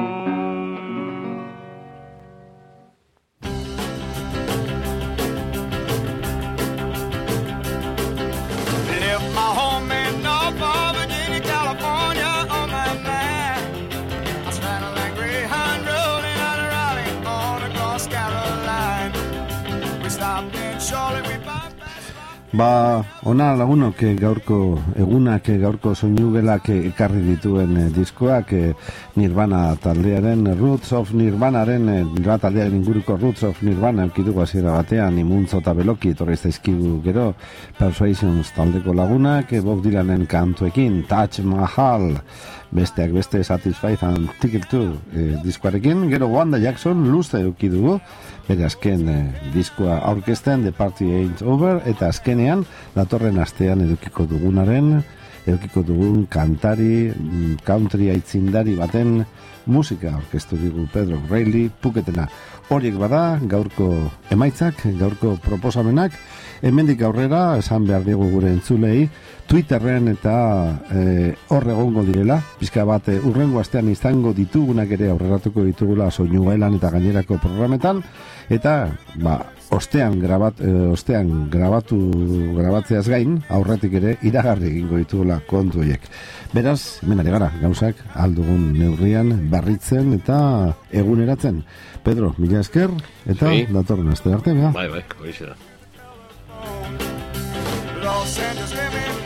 S1: Left my home in Norfolk, Virginia, California on my mind. I spent a like Greyhound rolling out of Raleigh on across Carolina. We stopped in Charlotte, we bypassed.
S2: Ba, ona lagunok eh, gaurko egunak, eh, gaurko soinugelak eh, ekarri dituen eh, diskoak eh, Nirvana taldearen, Roots of Nirvanaren, eh, Nirvana taldearen inguruko Roots of Nirvana eukituko hasiera batean, Imuntzo eta Beloki etorri zaizkigu gero, Persuasions taldeko lagunak, eh, Bob Dylanen kantuekin, Taj Mahal, besteak beste Satisfied and Ticket to eh, diskoarekin, gero Wanda Jackson luze eukidugu, bere azken eh, diskoa aurkezten, The Party Ain't Over, eta azkenean, datorren astean edukiko dugunaren, edukiko dugun kantari, country aitzindari baten musika aurkeztu digu Pedro Reilly Puketena. Horiek bada, gaurko emaitzak, gaurko proposamenak, hemendik aurrera, esan behar digu gure entzulei, Twitterren eta e, hor egongo direla, pizka bat e, urrengo astean izango ditugunak ere aurreratuko ditugula soinuelan eta gainerako programetan, eta ba, ostean, grabat, e, ostean grabatu grabatzeaz gain, aurretik ere iragarri egingo ditugula kontu horiek. Beraz, hemen ari gara, gauzak aldugun neurrian berritzen eta eguneratzen. Pedro, mila esker, eta sí. Datorren aste arte, bea?
S3: Bai, bai, hori da.
S1: Los Angeles living